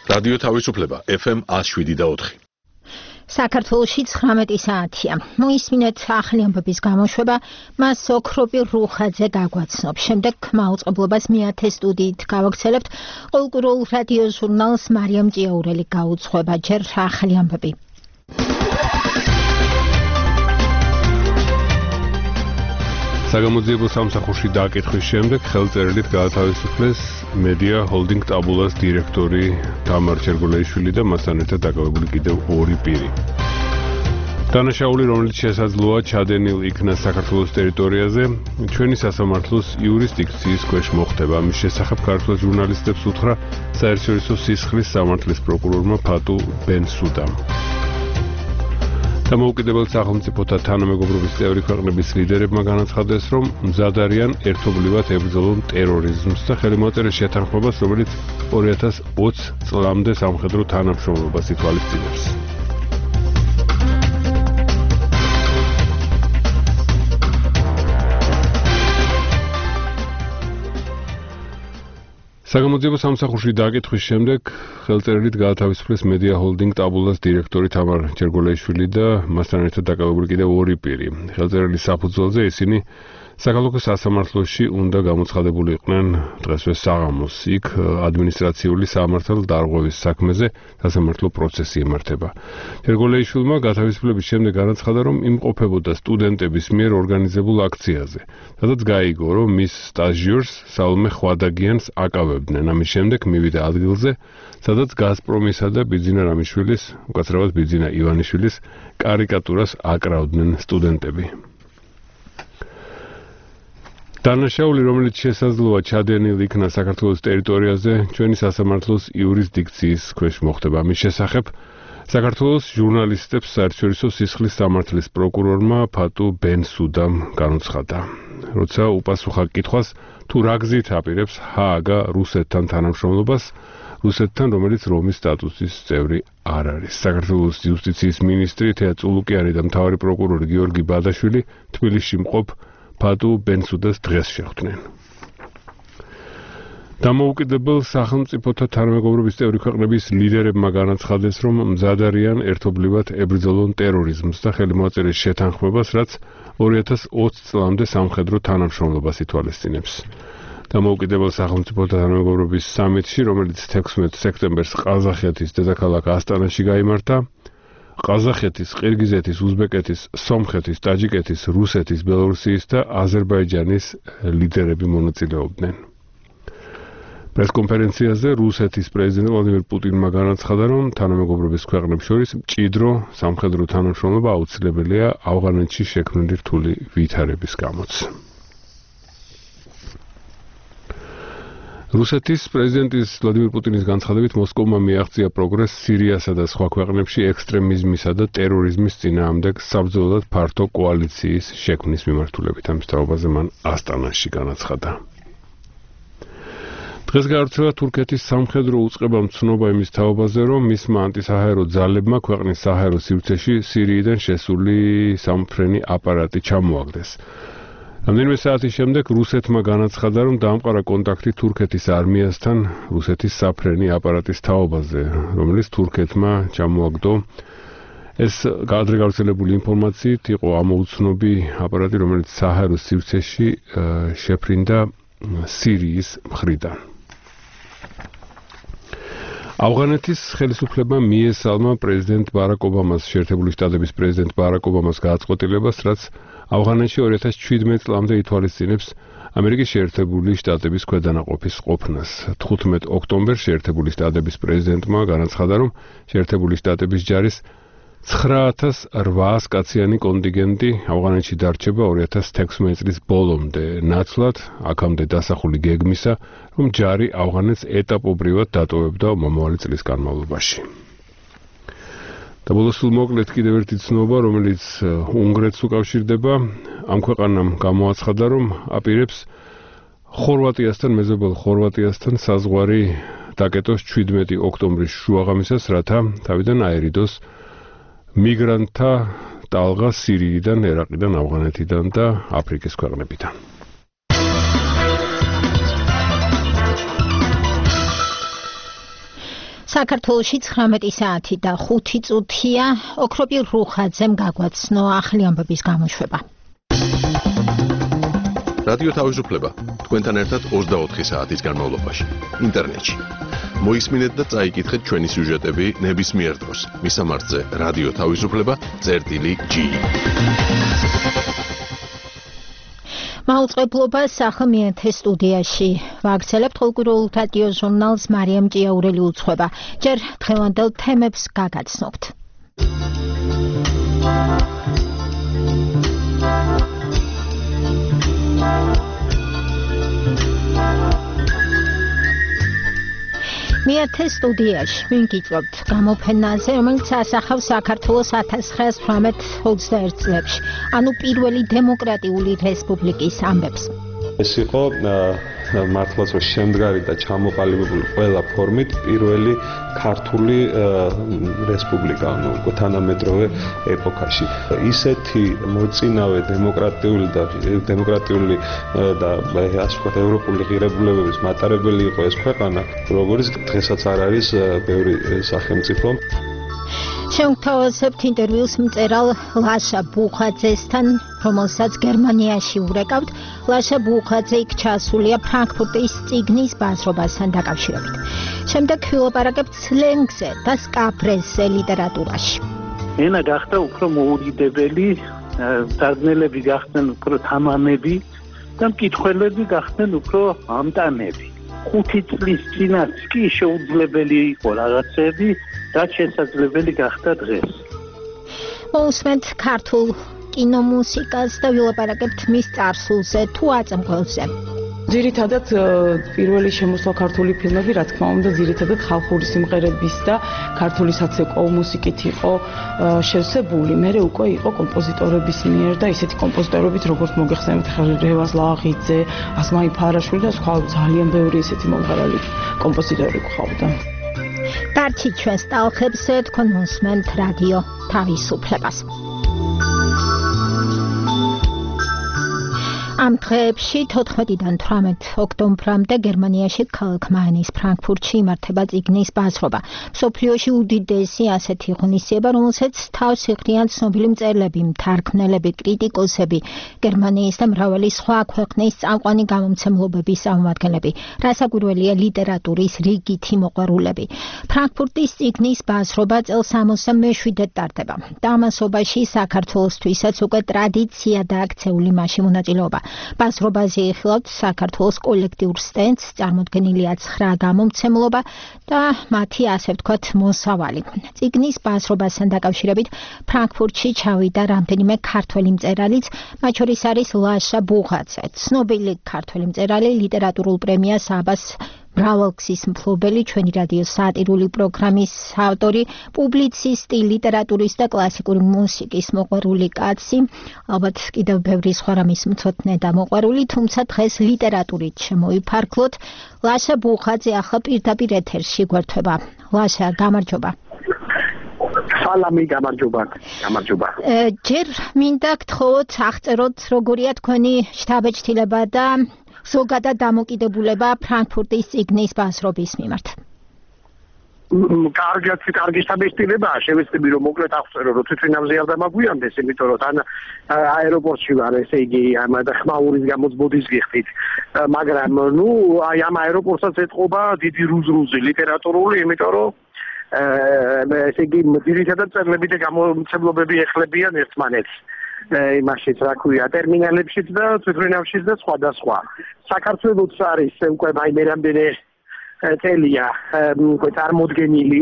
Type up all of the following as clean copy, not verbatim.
რადიო თავისუფლება FM 107.4. საქართველოში 19 საათია. მოისმინეთ ახალი ამბების გამოშვება, მას ოქროპი რუხაძე გაგვაცნობს. შემდეგ მაუწყებლობას მეათე სტუდიით გავაგრძელებთ. ყოველკვირეულ რადიო ჟურნალს მარიამ ჭიაურელი გაუძღვება. ჯერ ახალი ამბები. საგამოძიებო სამსახურში დაკითხვის შემდეგ ხელწერილით გაათავისუფლეს მედია ჰოლდინგ ტაბულას დირექტორი თამარ ჩერგოლეიშვილი და მასთან ერთად დაკავებული კიდევ 2 პირი. დანაშაული, რომელიც შესაძლოა ჩადენილ იქნა საქართველოს ტერიტორიაზე, ჩვენი სასამართლოს იურისდიქციის ქვეშ მოხდება. ამის შესახებ ქართულ ჟურნალისტებს უთხრა საერთაშორისო სისხლის სამართლის პროკურორმა ფატუ ბენსუდამ. დამოუკიდებელ სახელმწიფოთა თანამეგობრობის წევრი ქვეყნების ლიდერებმა განაცხადეს, რომ მზად არიან ერთობლივად ებრძოლონ ტერორიზმს და ხელი მოაწერეს შეთანხმებას, რომელიც 2020 წლამდე სამხედრო თანამშრომლობას ითვალისწინებს. საგამოძიებო სამსახურში დაკითხვის შემდეგ ხელწერილით გაათავისუფლეს მედია ჰოლდინგ ტაბულას დირექტორი თამარ ჩერგოლეიშვილი და მასთან ერთად დაკავებული კიდევ 2 პირი. ხელწერილის საფუძველზე ისინი საქალაქო სასამართლოში უნდა გამოცხადებულიყნენ დღესვე საღამოს. იქ ადმინისტრაციული სამართალ დარღვევის საქმეზე სასამართლო პროცესი ემართება. ჩერგოლეიშვილმა გათავისუფლების შემდეგ განაცხადა, რომ იმყოფებოდა სტუდენტების მიერ ორგანიზებულ აქციაზე, სადაც გაიგო, რომ მის სტაჟიორს საულმე ხვადაგიანს აკავებდნენ. ამის შემდეგ მივიდა ადგილზე, სადაც გაზპრომისა და ბიძინა რამიშვილის, უკაცრავად ბიძინა ივანიშვილის კარიკატურას აკრავდნენ სტუდენტები. დანაშაული, რომელიც შესაძლოა ჩადენილ იქნა საქართველოს ტერიტორიაზე, ჩვენი სასამართლოს იურისდიქციის ქვეშ მოხდება. ამის შესახებ საქართველოს ჟურნალისტებს საერთაშორისო სისხლის სამართლის პროკურორმა ფატუ ბენსუდამ განუცხადა. როცა უპასუხა კითხვას, თუ რა გზით აპირებს ჰააგა რუსეთთან თანამშრომლობას, რუსეთთან, რომელიც რომის სტატუსის წევრი არ არის. საქართველოს იუსტიციის მინისტრი თეა წულუკიანი და მთავარი პროკურორი გიორგი ბადაშვილი თბილისში მყოფ ფატუ ბენსუდას დღეს შეხვდნენ. დამოუკიდებელ სახელმწიფოთა თანამეგობრობის წევრი ქვეყნების ლიდერებმა განაცხადეს, რომ მზად არიან ერთობლივად ებრძოლონ ტერორიზმს და ხელი მოაწერეს შეთანხმებას, რაც 2020 წლამდე სამხედრო თანამშრომლობას ითვალისწინებს. დამოუკიდებელ სახელმწიფოთა თანამეგობრობის სამიტში, რომელიც 16 სექტემბერს ყაზახეთის დედაქალაქ ასტანაში გაიმართა, ყაზახეთის, ყირგიზეთის, უზბეკეთის, სომხეთის, ტაჯიკეთის, რუსეთის, ბელორუსიის და აზერბაიჯანის ლიდერები მონაწილეობდნენ. პრესკონფერენციაზე რუსეთის პრეზიდენტ ვლადიმირ პუტინმა განაცხადა, რომ თანამეგობრობის ქვეყნებს შორის მჭიდრო სამხედრო თანამშრომლობა აუცილებელია ავღანეთში შექმნილი რთული ვითარების გამოც. რუსეთის პრეზიდენტის ვლადიმირ პუტინის განცხადებით მოსკოვმა მიაღწია პროგრესს სირიასა და სხვა ქვეყნებში ექსტრემიზმისა და ტერორიზმის წინააღმდეგ საბრძოლოდ ფართო კოალიციის შექმნის მიმართულებით. ამის თაობაზე მან ასტანაში განაცხადა. დღეს გავრცელა თურქეთის სამხედრო უწყებამ ცნობა იმის თაობაზე, რომ მისმა ანტისაჰაერო ძალებმა ქვეყნის საჰაერო სივრცეში სირიიდან შესული სამფრენი აპარატი ჩამოაგდეს. რამდენიმე საათის შემდეგ რუსეთმა განაცხადა, რომ დაამყარა კონტაქტი თურქეთის არმიასთან რუსეთის საფრენი აპარატის თაობაზე, რომელიც თურქეთმა ჩამოაგდო. ეს ადრე გავრცელებული ინფორმაციით იყო ამოუცნობი აპარატი, რომელიც საჰაერო სივრცეში შეფრინდა სირიის მხრიდან. ავღანეთის ხელისუფლებამ მიესალმა პრეზიდენტ ბარაკ ობამას, შეერთებული შტატების პრეზიდენტ ბარაკ ობამას გააწყვეტილებას, რაც ავღანეთში 2017 წლამდე ითვალისწინებს ამერიკის შეერთებული შტატების ქვედანაყოფის ყოფნას. 15 ოქტომბერს შეერთებული შტატების პრეზიდენტმა განაცხადა, რომ შეერთებული შტატების ჯარის 9800 კაციანი კონტინგენტი ავღანეთში დარჩება 2016 წლის ბოლომდე, ნაცვლად აქამდე დასახული გეგმისა, რომ ჯარი ავღანეთს ეტაპობრივად დატოვებდა მომავალი წლის განმავლობაში. და ბოლოს მოკლედ კიდევ ერთი ცნობა, რომელიც უნგრეთს უკავშირდება, ამ ქვეყანამ გამოაცხადა, რომ აპირებს ხორვატიასთან, მეზობელ ხორვატიასთან საზღვარი დაკეტოს 17 ოქტომბრის შუაღამისას, რათა თავიდან აერიდოს მიგრანტთა ტალღა სირიიდან, ერაყიდან, ავღანეთიდან და აფრიკის ქვეყნებიდან. საქართველოში 19 საათი და 5 წუთია. ოქროპი რუხაძემ გაგვაცნო ახლი ამბების გამოშვება. რადიო თავისუფლება თქვენთან ერთად 24 საათის განმავლობაში ინტერნეტში. მოისმინეთ და წაიკითხეთ ჩვენი სიუჟეტები ნებისმიერ დროს. მისამართზე რადიო თავისუფლება.gi. მაუწყებლობა სახელმწიფო სტუდიაში ვაგრძელებთ ყოველკვირეულ რადიო ჟურნალს მარიამ ჭიაურელი უძღვება. ჯერ დღევანდელ თემებს გაგაცნობთ. მეათე სტუდიაში ვინკიწვებთ გამოფენაზე, რომელიც ასახავს საქართველოს 1918 წლებში, ანუ პირველი დემოკრატიული რესპუბლიკის ამბებს. ეს იყო მართლაც შემდგარი და ჩამოყალიბებული ყველა ფორმით პირველი ქართული რესპუბლიკა, ანუ თანამედროვე ეპოქაში. ისეთი მოწინავე დემოკრატიული და ასე ვთქვათ ევროპული ღირებულებების მატარებელი იყო ეს ქვეყანა, როგორც დღესაც არ არის ბევრი სახელმწიფო. შევთავაზებთ ინტერვიუს მწერალ ლაშა ბუხაძესთან, რომელსაც გერმანიაში ურეკავთ. ლაშა ბუხაძე იქ ჩასულია ფრანკფურტის წიგნის ბაზრობასთან დაკავშირებით. შემდეგ ვილაპარაკებთ სლენგზე და სკაფრეზე ლიტერატურაში. ენა გახდა უფრო მოუდიდებელი, დაზნელები გახდნენ უფრო თამამები და მკითხველები გახდნენ უფრო ამტანები. 5 წლის წინაც კი შეუძლებელი იყო რაღაცები, რაც შესაძლებელი გახდა დღეს. მოусმენთ ქართულ კინომუსიკას და ვილაპარაკებთ მის წარსულზე თუ აწმყველზე. ძირითადად პირველი შემოსვლა ქართული ფილმები, რა თქმა უნდა, ძირითადად ხალხური სიმღერების და ქართული საცეკვაო მუსიკით იყო შევსებული. მერე უკვე იყო კომპოზიტორების მიერ და ისეთი კომპოზიტორებით, როგორც მოგეხსენებთ რევაზ ლაღიძე, ასმაი ფარაშვილი და სხვა ძალიან ბევრი ისეთი მომღერალი კომპოზიტორი გყავდა. დარჩით ჩვენს ტალღებზე, თქვენ მოსმენთ რადიო თავისუფლებას. ამ დღეებში 14-დან 18 ოქტომბრამდე გერმანიაში ქალაქ მაინის ფრანკფურტში იმართება წიგნის ბაზრობა. მსოფლიოში უდიდესი ასეთი ღონისძიება, რომელსაც თავს იღრიან ცნობილი მწერლები, მთარგმნელები, კრიტიკოსები, გერმანიის და მრავალი სხვა ქვეყნის წამყვანი გამომცემლობების წარმომადგენლები, რასაკვირველია ლიტერატურის რიგითი მოყვარულები. ფრანკფურტის წიგნის ბაზრობა წელს 67-დან ტარდება. და ამასობაში საქართველოსთვისაც უკვე ტრადიცია და აქცეული მასში მონაწილეობა. ბაზრობაზე იხილავთ საქართველოს კოლექტიურ სტენდს, წარმოდგენილია 9 გამომცემლობა და მათი ასე ვთქვათ მოსავალი. წიგნის ბაზრობასთან დაკავშირებით ფრანკფურტში ჩავიდა რამდენიმე ქართველი მწერალიც, მათ შორის არის ლაშა ბუხაძე, ცნობილი ქართველი მწერალი, ლიტერატურულ პრემიას აბას მრავალგზის მფლობელი, ჩვენი რადიოს სატირული პროგრამის ავტორი, პუბლიცისტი, ლიტერატურის და კლასიკური მუსიკის მოყვარული კაცი, ალბათ კიდევ ბევრი სხვა რამის მცოდნე და მოყვარული, თუმცა დღეს ლიტერატურით შემოიფარგლოთ. ლაშა ბუხაძე ახლა პირდაპირ ეთერში გვერდება. ლაშა, გამარჯობა. სალამი, გამარჯობა. ჯერ მინდა გთხოვოთ აღწეროთ, როგორია თქვენი შთაბეჭდილება და ზოგადად დამოკიდებულება ფრანკფურტის წიგნის ბაზრობის მიმართ. კარგი შთაბეჭდილებაა, შევეცდები რომ მოკლედ აღწერო, რომ თვითონამზე არ დამაგვიანდეს, იმიტომ რომ თან აეროპორტში ვარ, ესე იგი, ამ ხმაურის გამოც ბოდის გიხდით. მაგრამ აი ამ აეროპორტსაც ეთყობა დიდი რუზრუზი ლიტერატურული, იმიტომ რომ ესე იგი, ძირითადად მწერლები და გამომცემლობები ეხლებიან ერთმანეთს. იმაშიც რა ქვია, ტერმინალებშიც და თვითონავშიც და სხვადასხვა. საქართველოს არის უკვე მე რამდენი წელია უკვე წარმოდგენილი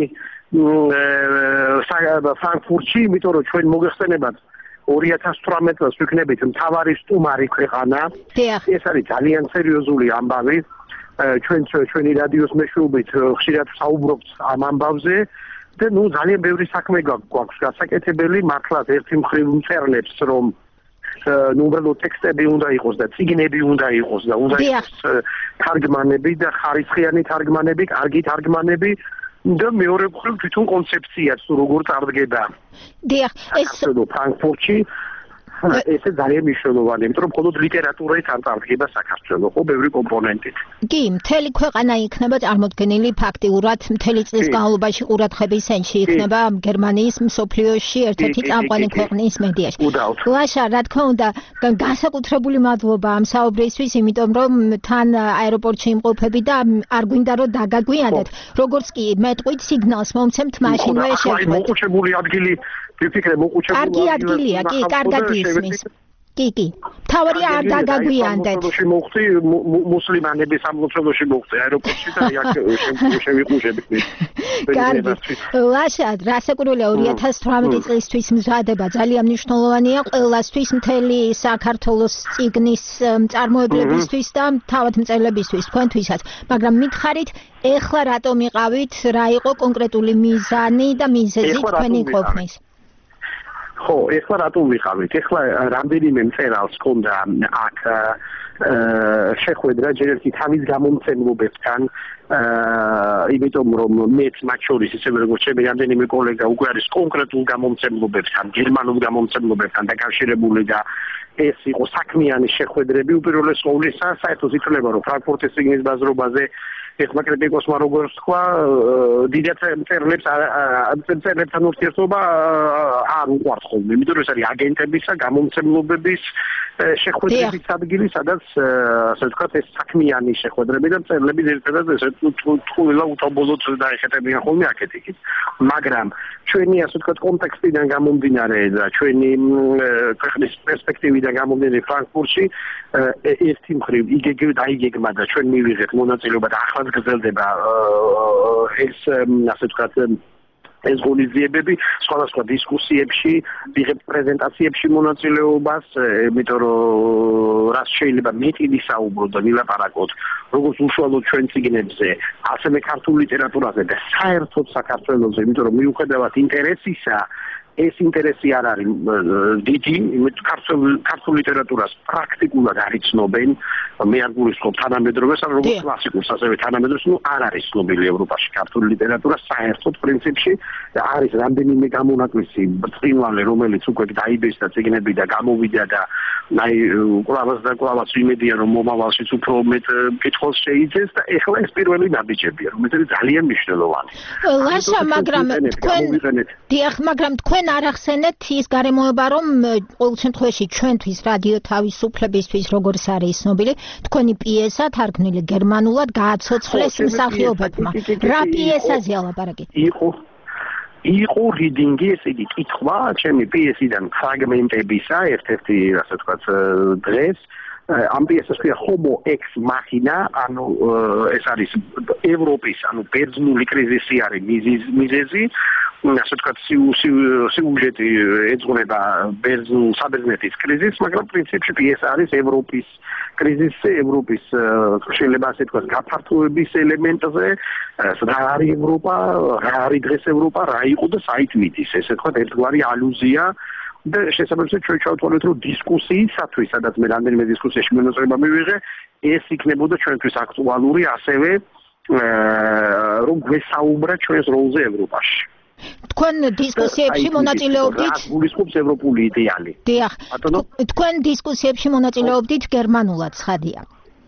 ფრანკფურტში, იმიტომ რომ ჩვენ მოგეხსენებათ 2018 წელს ვიქნებით მთავარი სტუმარი ქვეყანა. ეს არის ძალიან სერიოზული ამბავი. ჩვენი რადიოს მეშვეობით ხშირად საუბრობთ ამ ამბავზე. და ძალიან ბევრი საქმე გვაქვს გასაკეთებელი, მართლაც ერთი მხრივ მწერლებს, რომ უბრალოდ ტექსტები უნდა იყოს და წიგნები უნდა იყოს და უნდა იყოს თარგმანები და ხარისხიანი თარგმანები, კარგი თარგმანები და მეორე მხრივ თვითონ კონცეფციაც როგორ წარდგება. დიახ, ეს ფრანკფურტში ესე ძალიან მნიშვნელოვანია, იმიტომ რომ მხოლოდ ლიტერატურით არ წარდგება საქართველოს, ხო, ბევრი კომპონენტით. კი, მთელი ქვეყანა იქნება წარმოდგენილი ფაქტიურად მთელი წლის განმავლობაში ყურადღების ცენტრში იქნება გერმანიის მსოფლიოში ერთ-ერთი წამყვანი ქვეყნის მედიაში. ლაშა, რა თქმა უნდა, განსაკუთრებული მადლობა ამ საუბრისთვის, იმიტომ რომ თან აეროპორტში იმყოფები და არ გვინდა რომ დაგაგვიანდეთ. როგორც კი მეტყვით სიგნალს მომცემთ მაშინვე შევხვდეთ. მოუწებული ადგილი ვიფიქრე მოუწებული კარგი ადგილია, კი, კარგად ისმის. კი. თავი არ დაგაგვიანდეთ. მოხდი მუსლიმანების სამლოცველოში მოხდი აეროპორტში და აქ შევიყუშები. კარგი. ლაშა, რასაკვირველია 2018 წლისთვის მზადება ძალიან მნიშვნელოვანია ყველასთვის მთელი საქართველოს წიგნის მწარმოებლებისთვის და თავადმწელებისთვის, თქვენთვისაც. მაგრამ მითხარით, ეხლა რატომ იყავით, რა იყო კონკრეტული მიზანი და მიზეზი თქვენი ყოფნის? ხო, ეხლა რატომ ვიყავით? ეხლა რამდენიმე მწერალს ჰქონდა აქ შეხვედრა ჯერ ერთი თავის გამომცემლობებთან, იმიტომ რომ მეც მათ შორის ისევე როგორც ჩემი რამდენიმე კოლეგა უკვე არის კონკრეტულ გამომცემლობებთან, გერმანულ გამომცემლობებთან დაკავშირებული და ეს იყო საქმიანი შეხვედრები უპირველეს ყოვლისა, საერთოდ ითვლება რომ ფრანკფურტის სიგნის ბაზრობაზე ეხლა კრიტიკოსმა როგორც თქვა, დიდად მწერლებთან ურთიერთობა არ უყვართ ხოლმე, იმიტომ რომ ეს არის აგენტებისა, გამომცემლობების შეხვედრების ადგილი, სადაც ასე ვთქვათ, ეს საქმიანი შეხვედრები და მწერლები ერთადად ესე თულა უთავბოლოდ დაეხეთებიან ხოლმე აქეთ-იქით. მაგრამ ჩვენი ასე ვთქვათ კონტექსტიდან გამომდინარე და ჩვენი ქვეყნის პერსპექტივიდან გამომდინარე ფრანკფურტში ერთი მხრივ იგეგმა და ჩვენ მივიღეთ მონაწილეობა და ახლა გრძელდება ეს ასე ვთქვათ ეს ღონისძიებები სხვადასხვა დისკუსიებში, ვიღებთ პრეზენტაციებში მონაწილეობას, იმიტომ რომ რაც შეიძლება მეტი ვისაუბროთ და ვილაპარაკოთ, როგორც უშუალოდ ჩვენ წიგნებზე, ასევე ქართულ ლიტერატურაზე და საერთოდ საქართველოზე, იმიტომ რომ მიუხედავად ინტერესისა ეს ინტერესი არ არის დიდი, ქართულ ლიტერატურას პრაქტიკულად არ იცნობენ, მე არ გულისხმობ თანამედროვეს, ან როგორც კლასიკურს, ასევე თანამედროვეს, არ არის ცნობილი ევროპაში ქართული ლიტერატურა საერთოდ პრინციპში, არის რამდენიმე გამონაკლისი ბრწყინვალე, რომელიც უკვე დაიბეჭდა წიგნები და გამოვიდა და აი კვლავაც და კვლავაც იმედია რომ მომავალშიც უფრო მეტ კითხავს შეიძეს და ეხლა ეს პირველი ნაბიჯებია, რომელიც ძალიან მნიშვნელოვანი. ლაშა, მაგრამ თქვენ არ ახსენეთ ის გარემოება, რომ ყოველ შემთხვევაში ჩვენთვის რადიო თავისუფლებისთვის როგორც არის ცნობილი, თქვენი პიესა თარგმნილი გერმანულად გააცოცხლეს მსახიობებმა. რა პიესაზეა ლაპარაკი? იყო რიდინგი, ესე იგი კითხვა ჩემი პიესიდან ფრაგმენტებისა, ერთ-ერთი ასე ვთქვათ დღეს ამ პიესას ქვია Homo ex machina, ანუ ეს არის ევროპის, ანუ ბერძნული კრიზისი არის მიზეზი, ასე ვთქვათ სიუჟეტი ეძღვნება საბერძნეთის კრიზისს, მაგრამ პრინციპში პიესა არის ევროპის კრიზისი, ევროპის შეიძლება ასე ვთქვათ გაფართოების ელემენტზე, რა არის ევროპა, რა არის დღეს ევროპა, რა იყო და საით მიდის, ესე ვთქვათ ერთგვარი ალუზია და შესაბამისად ჩვენ ჩავთვალეთ რომ დისკუსიისათვის, სადაც მე რამდენიმე დისკუსიაში მონაწილეობა მივიღე, ეს იქნებოდა ჩვენთვის აქტუალური, ასევე რომ გვესაუბრა ჩვენს როლზე ევროპაში. თქვენ დისკუსიებში მონაწილეობდით? გულისხმობს ევროპული იდეალი. დიახ. თქვენ დისკუსიებში მონაწილეობდით გერმანულად, ცხადია.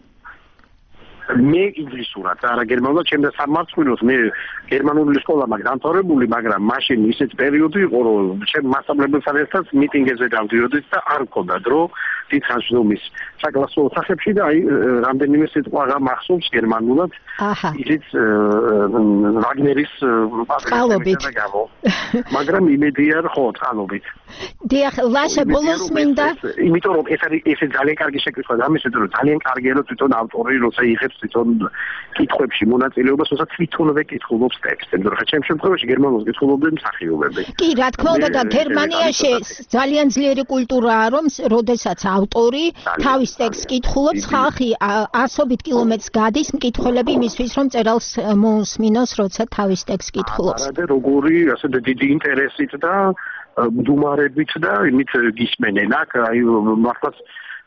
მე ინგლისურად, არა გერმანულად, ჩემს სამართლოს მე გერმანული სკოლა მაქვს დამთავრებული, მაგრამ მაშინ ისეთ პერიოდი იყო, რომ ჩემ მასწავლებელთან ერთად მიტინგებზე დავდიოდით და არ მქონდა დრო დიდხანს საკლასო ოთახებში და აი რამდენიმე სიტყვა მახსოვს გერმანულად. ისიც ვაგნერის წყალობით. მაგრამ იმედია ხო წყალობით. დიახ, ლაშა ბოლოს მინდა. იმიტომ რომ ეს არის ძალიან კარგი შეკითხვა და ამის რომ ძალიან კარგია რომ თვითონ ავტორი როცა იღებს თვითონ კითხვებში მონაწილეობას, თორსა თვითონვე კითხულობს ტექსტს. იმიტომ რომ ჩემ შემთხვევაში გერმანულად კითხულობდნენ მსახიობები. კი, რა თქმა უნდა და გერმანიაში ძალიან ძლიერი კულტურაა, რომ როდესაც ავტორი თავის ტექსტს კითხულობს, ხალხი ასობით კილომეტრს გადის მკითხველები იმისთვის, რომ წერალს მოусმინოს, როცა თავის ტექსტს კითხულობს. არა და როგორი ასე დიდი ინტერესით და მდუმარებით და იმით გისმენენ აქ, აი მართლაც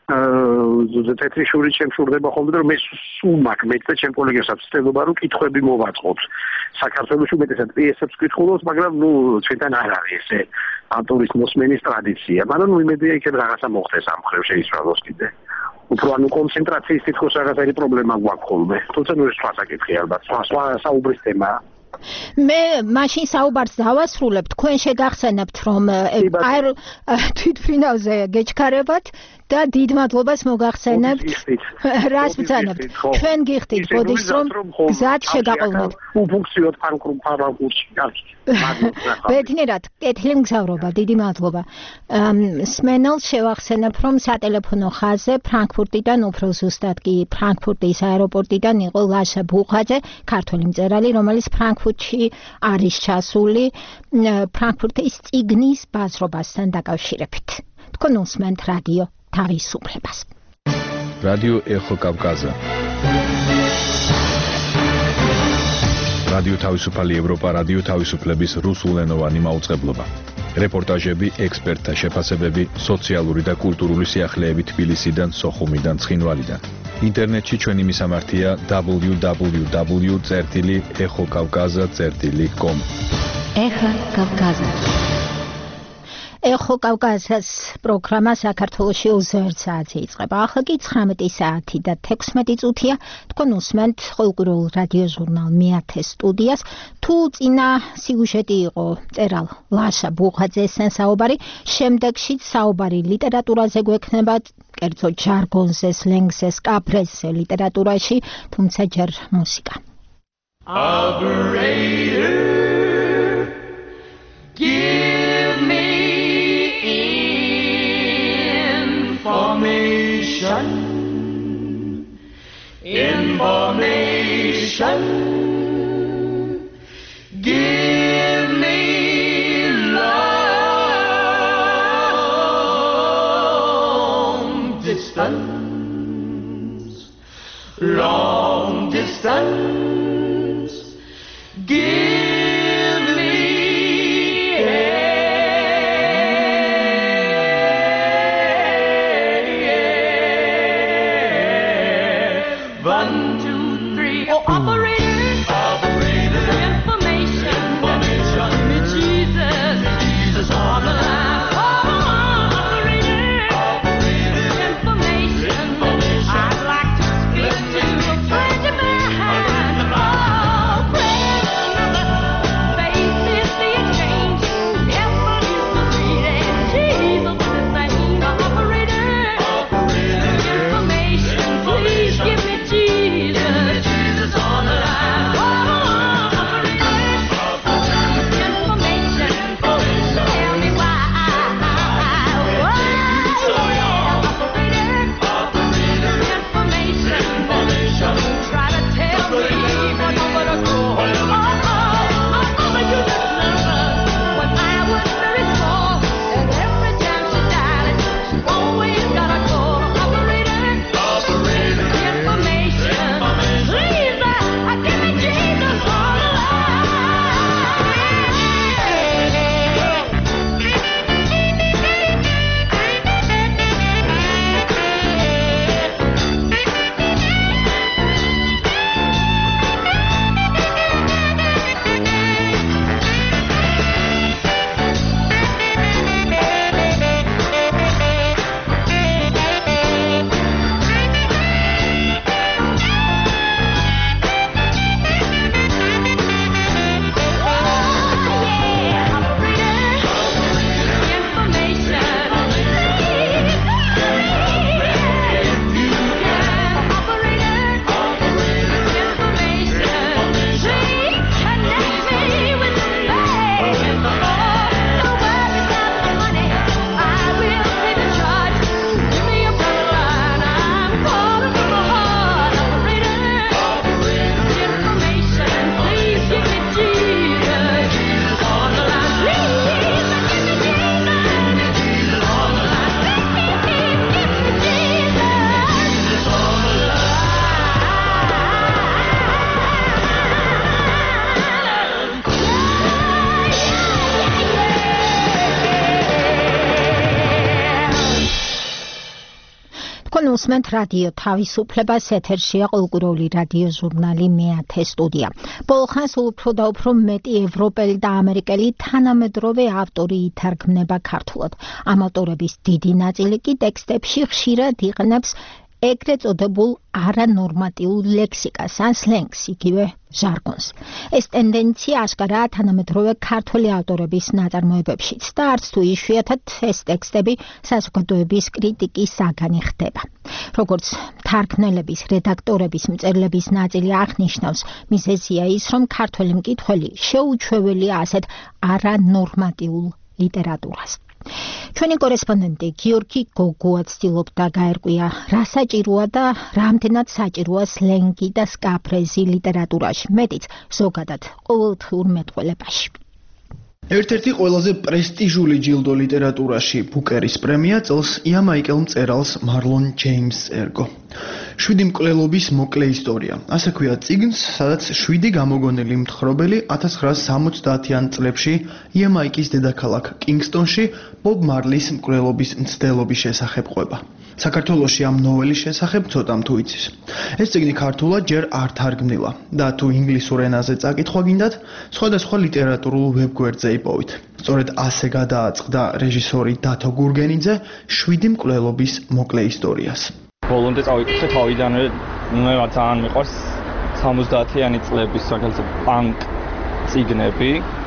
თეთრი შური შემშურდება ხოლმე რომ მე სულ მაქვს მე და ჩემ კოლეგებსაც ვცდილობა რომ კითხვები მოვაწყოთ საქართველოში უმეტესად PS-ებს ვკითხულობთ მაგრამ ჩვენთან არ არის ესე ავტორის მოსმენის ტრადიცია მაგრამ იმედია იქნებ რაღაცა მოხდეს ამ მხრივ შეისწავლოს კიდე უფრო კონცენტრაციის თითქოს რაღაცა პრობლემა გვაქვს ხოლმე თუმცა ეს სხვა საკითხია ალბათ სხვა საუბრის თემაა მე მაშინ საუბარს დავასრულებ თქვენ შეგახსენებთ რომ თვითმფრინავზე გეჩქარებათ და დიდ მადლობას მოგახსენებთ რას ვცანებთ ჩვენ გიხდით ბოდის რომ გზად შეგაყოლოთ უფუნქციოდ ფარკურში ბედნიერად კეთილი მგზავრობა დიდი მადლობა სმენელს შევახსენებ რომ სატელეფონო ხაზზე ფრანკფურტიდან უფრო ზუსტად კი ფრანკფურტის აეროპორტიდან იყო ლაშა ბუხაძე ქართველი მწერალი რომელიც ფრანკფურტში არის ჩასული ფრანკფურტის წიგნის ბაზრობასთან დაკავშირებით თქვენ უსმენთ რადიო თავისუფლებას რადიო ეხო კავკაზა რადიო თავისუფალი ევროპა რადიო თავისუფლების რუსულენოვანი მაუწყებლობა რეპორტაჟები ექსპერტთა შეფასებები სოციალური და კულტურული სიახლეები თბილისიდან სოხუმიდან ცხინვალიდან ინტერნეტში ჩვენი მისამართია www.exokavkaza.com ეხო კავკაზა ეხო კავკაზას პროგრამა საქართველოში 21 საათზე იწყება. ახლა კი 19 საათი და 16 წუთია. თქვენ უსმენთ ყოველკვირეულ რადიო ჟურნალ მეათე სტუდიას. თუ წინა სიუჟეტი იყო მწერალ ლაშა ბუხაძესთან საუბარი, შემდეგში საუბარი ლიტერატურაზე გვექნება, კერძო ჟარგონზე, სლენგზე, სკაფრეზე ლიტერატურაში, თუმცა ჯერ მუსიკა. Give me information. Give me long distance. Give me უსმენთ რადიო თავისუფლებას, ეთერშია ყოველკვირეული რადიო ჟურნალი მეათე სტუდია. ბოლო ხანს უფრო და უფრო მეტი ევროპელი და ამერიკელი თანამედროვე ავტორი ითარგმნება ქართულად. ამ ავტორების დიდი ნაწილი კი ტექსტებში ხშირად იყენებს ეგრეთ წოდებულ არანორმატიულ ლექსიკას ან სლენგს, იგივე ჟარგონს. ეს ტენდენცია აშკარაა თანამედროვე ქართველი ავტორების ნაწარმოებებშიც და არც თუ იშვიათად ეს ტექსტები საზოგადოების კრიტიკის საგანი ხდება. როგორც თარგმნელების, რედაქტორების, მწერლების ნაწილი აღნიშნავს, მიზეზია ის, რომ ქართველი მკითხველი შეუჩვეველია ასეთ არანორმატიულ ლიტერატურას. ჩვენი კორესპონდენტი გიორგი გოგუა ცდილობდა გაერკვია, რა საჭიროა და რამდენად საჭიროა სლენგი და სკაფრეზი ლიტერატურაში, მეტიც ზოგადად ყოველდღიურ მეტყველებაში. ერთ-ერთი ყველაზე პრესტიჟული ჯილდო ლიტერატურაში, ბუკერის პრემია წელს იამაიკელ მწერალს მარლონ ჯეიმსს ერგო. 7 მკვლელობის მოკლე ისტორია. ასე ქვია წიგნს, სადაც 7 გამოგონილი მთხრობელი 1970-იან წლებში იამაიკის დედაქალაქ კინგსტონში ბობ მარლის მკვლელობის მცდელობის შესახებ ყვება. საქართველოში ამ ნოველის შესახებ ცოტამ თუ იცის. ეს წიგნი ქართულად ჯერ არ თარგმნილა და თუ ინგლისურ ენაზე წაკითხვა გინდათ, სხვადასხვა ლიტერატურულ ვებგვერდზე იპოვით. სწორედ ასე გადააწყდა რეჟისორი დათო გურგენიძე 7 მკვლელობის მოკლე ისტორიას. ბოლომდე წავიკითხე თავიდანვე, მე ძალიან მიყვარს 70-იანი წლების მაგალითად პანკ წიგნები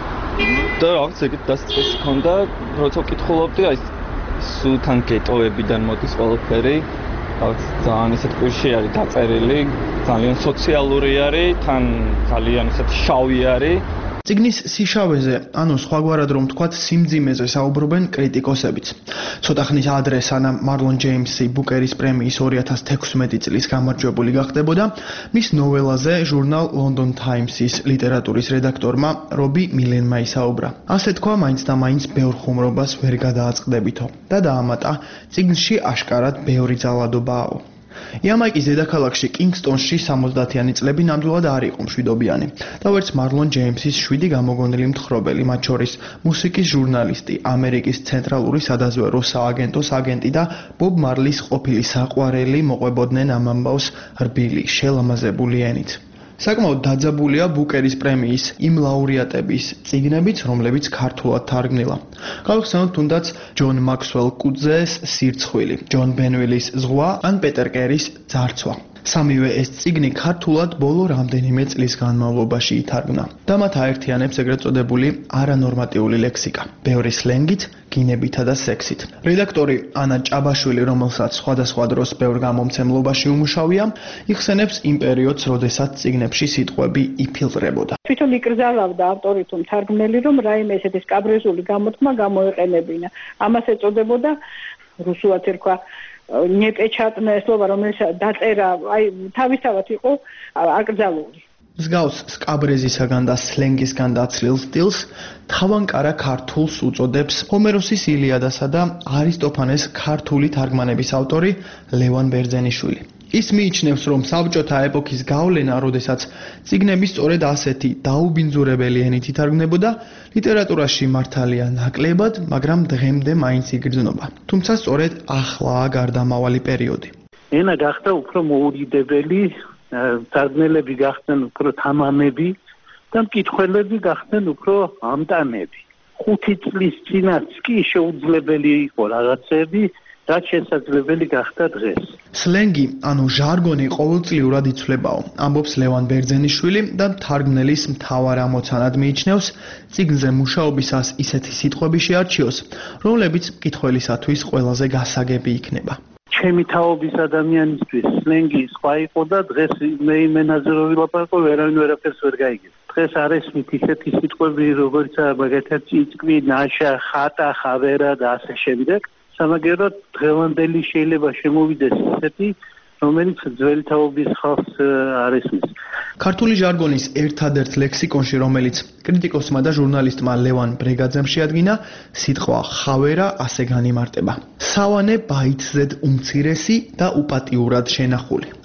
და რაღაც ეგეთ დასწრეს ჰქონდა, როცა ვკითხულობდი, აი სულთან გეტოებიდან მოდის ყველაფერი, რაღაც ძალიან ისეთ კვირში არის დაწერილი, ძალიან სოციალური არის, თან ძალიან ისეთ შავი არის. წიგნის სიშავეზე, ანუ სხვაგვარად რომ ვთქვათ, სიმძიმეზე საუბრობენ კრიტიკოსებიც. ცოტა ხნის ადრე, სანამ მარლონ ჯეიმსი ბუკერის პრემიის 2016 წლის გამარჯვებული გახდებოდა, მის ნოველაზე ჟურნალ London Times-ის ლიტერატურის რედაქტორმა რობი მილენმა ისაუბრა. ასე თქვა, მაინც და მაინც ბევრ ხუმრობას ვერ გადააწყდებითო და დაამატა, წიგნში აშკარად ბევრი ძალადობაა. იამაიკის დედაქალაქში კინგსტონში 70-იანი წლები ნამდვილად არ იყო მშვიდობიანი და ვერც მარლონ ჯეიმსის 7 გამოგონილი მთხრობელი, მათ შორის მუსიკის ჟურნალისტი, ამერიკის ცენტრალური სადაზვერვო სააგენტოს აგენტი და ბობ მარლის ყოფილი საყვარელი მოყვებოდნენ ამ ამბავს რბილი, შელამაზებული ენით. საკმაოდ დაძაბულია ბუკერის პრემიის იმ ლაურეატების წიგნებიც, რომლებიც ქართულად თარგმნილა. გავიხსენოთ თუნდაც ჯონ მაქსველ კუძეს სირცხვილი, ჯონ ბენვილის ზღვა ან პეტერ კერის ძარცვა. სამივე ეს წიგნი ქართულად ბოლო რამდენიმე წლის განმავლობაში ითარგმნა და მათ აერთიანებს ეგრეთ წოდებული არანორმატიული ლექსიკა, ბევრი სლენგით, გინებითა და სექსით. რედაქტორი ანა ჭაბაშვილი, რომელსაც სხვადასხვა დროს ბევრ გამომცემლობაში უმუშავია, იხსენებს იმ პერიოდს, როდესაც წიგნებში სიტყვები იფილტრებოდა. თვითონ იკრძალავდა ავტორი თუ მთარგმნელი, რომ რაიმე ესეთი სკაბრეზული გამოთქმა გამოეყენებინა. ამას ეწოდებოდა რუსულად ერქვა ნეპეჩატნე სლოვა, რომელიც დაწერა, აი თავისთავად იყო აკრძალული. მსგავს სკაბრეზისაგან და სლენგისგან დაცლილ სტილს თავანკარა ქართულს უწოდებს ჰომეროსის ილიადასა და არისტოფანეს ქართული თარგმანების ავტორი ლევან ბერძენიშვილი. ის მიიჩნევს, რომ საბჭოთა ეპოქის გავლენა, როდესაც წიგნები სწორედ ასეთი დაუბინძურებელი ენით ითარგმნებოდა, ლიტერატურაში მართალია ნაკლებად, მაგრამ დღემდე მაინც იგრძნობა. თუმცა სწორედ ახლაა გარდამავალი პერიოდი. ენა გახდა უფრო მოუდიდებელი, თარგმნელები გახდნენ უფრო თამამები და მკითხველები გახდნენ უფრო ამტანები. 5 წლის წინაც კი შეუძლებელი იყო რაღაცები, რაც შესაძლებელი გახდა დღეს. სლენგი, ანუ ჟარგონი ყოველწლიურად იცვლებაო, ამბობს ლევან ბერძენიშვილი და თარგმნელის მთავარ ამოცანად მიიჩნევს წიგნზე მუშაობისას ისეთი სიტყვები შეარჩიოს, რომლებიც მკითხველისათვის ყველაზე გასაგები იქნება. ჩემი თაობის ადამიანისთვის სლენგი სხვა იყო და დღეს მე იმენაზე ვილაპარაკო, ვერავინ ვერაფერს ვერ გაიგებს. დღეს არის ისეთი სიტყვები, როგორც მაგალითად წიწკვი, ნაშა, ხატა, ხავერა და ასე შემდეგ. სამაგერად დღევანდელი შეიძლება შემოვიდეს ისეთი, რომელიც ძველი თაობის ხალხს არ ესმის. ქართული ჟარგონის ერთადერთ ლექსიკონში, რომელიც კრიტიკოსმა და ჟურნალისტმა ლევან ბრეგაძემ შეადგინა, სიტყვა ხავერა ასე განიმარტება. სავანე ბაიტზედ უმცირესი და უპატიურად შენახული.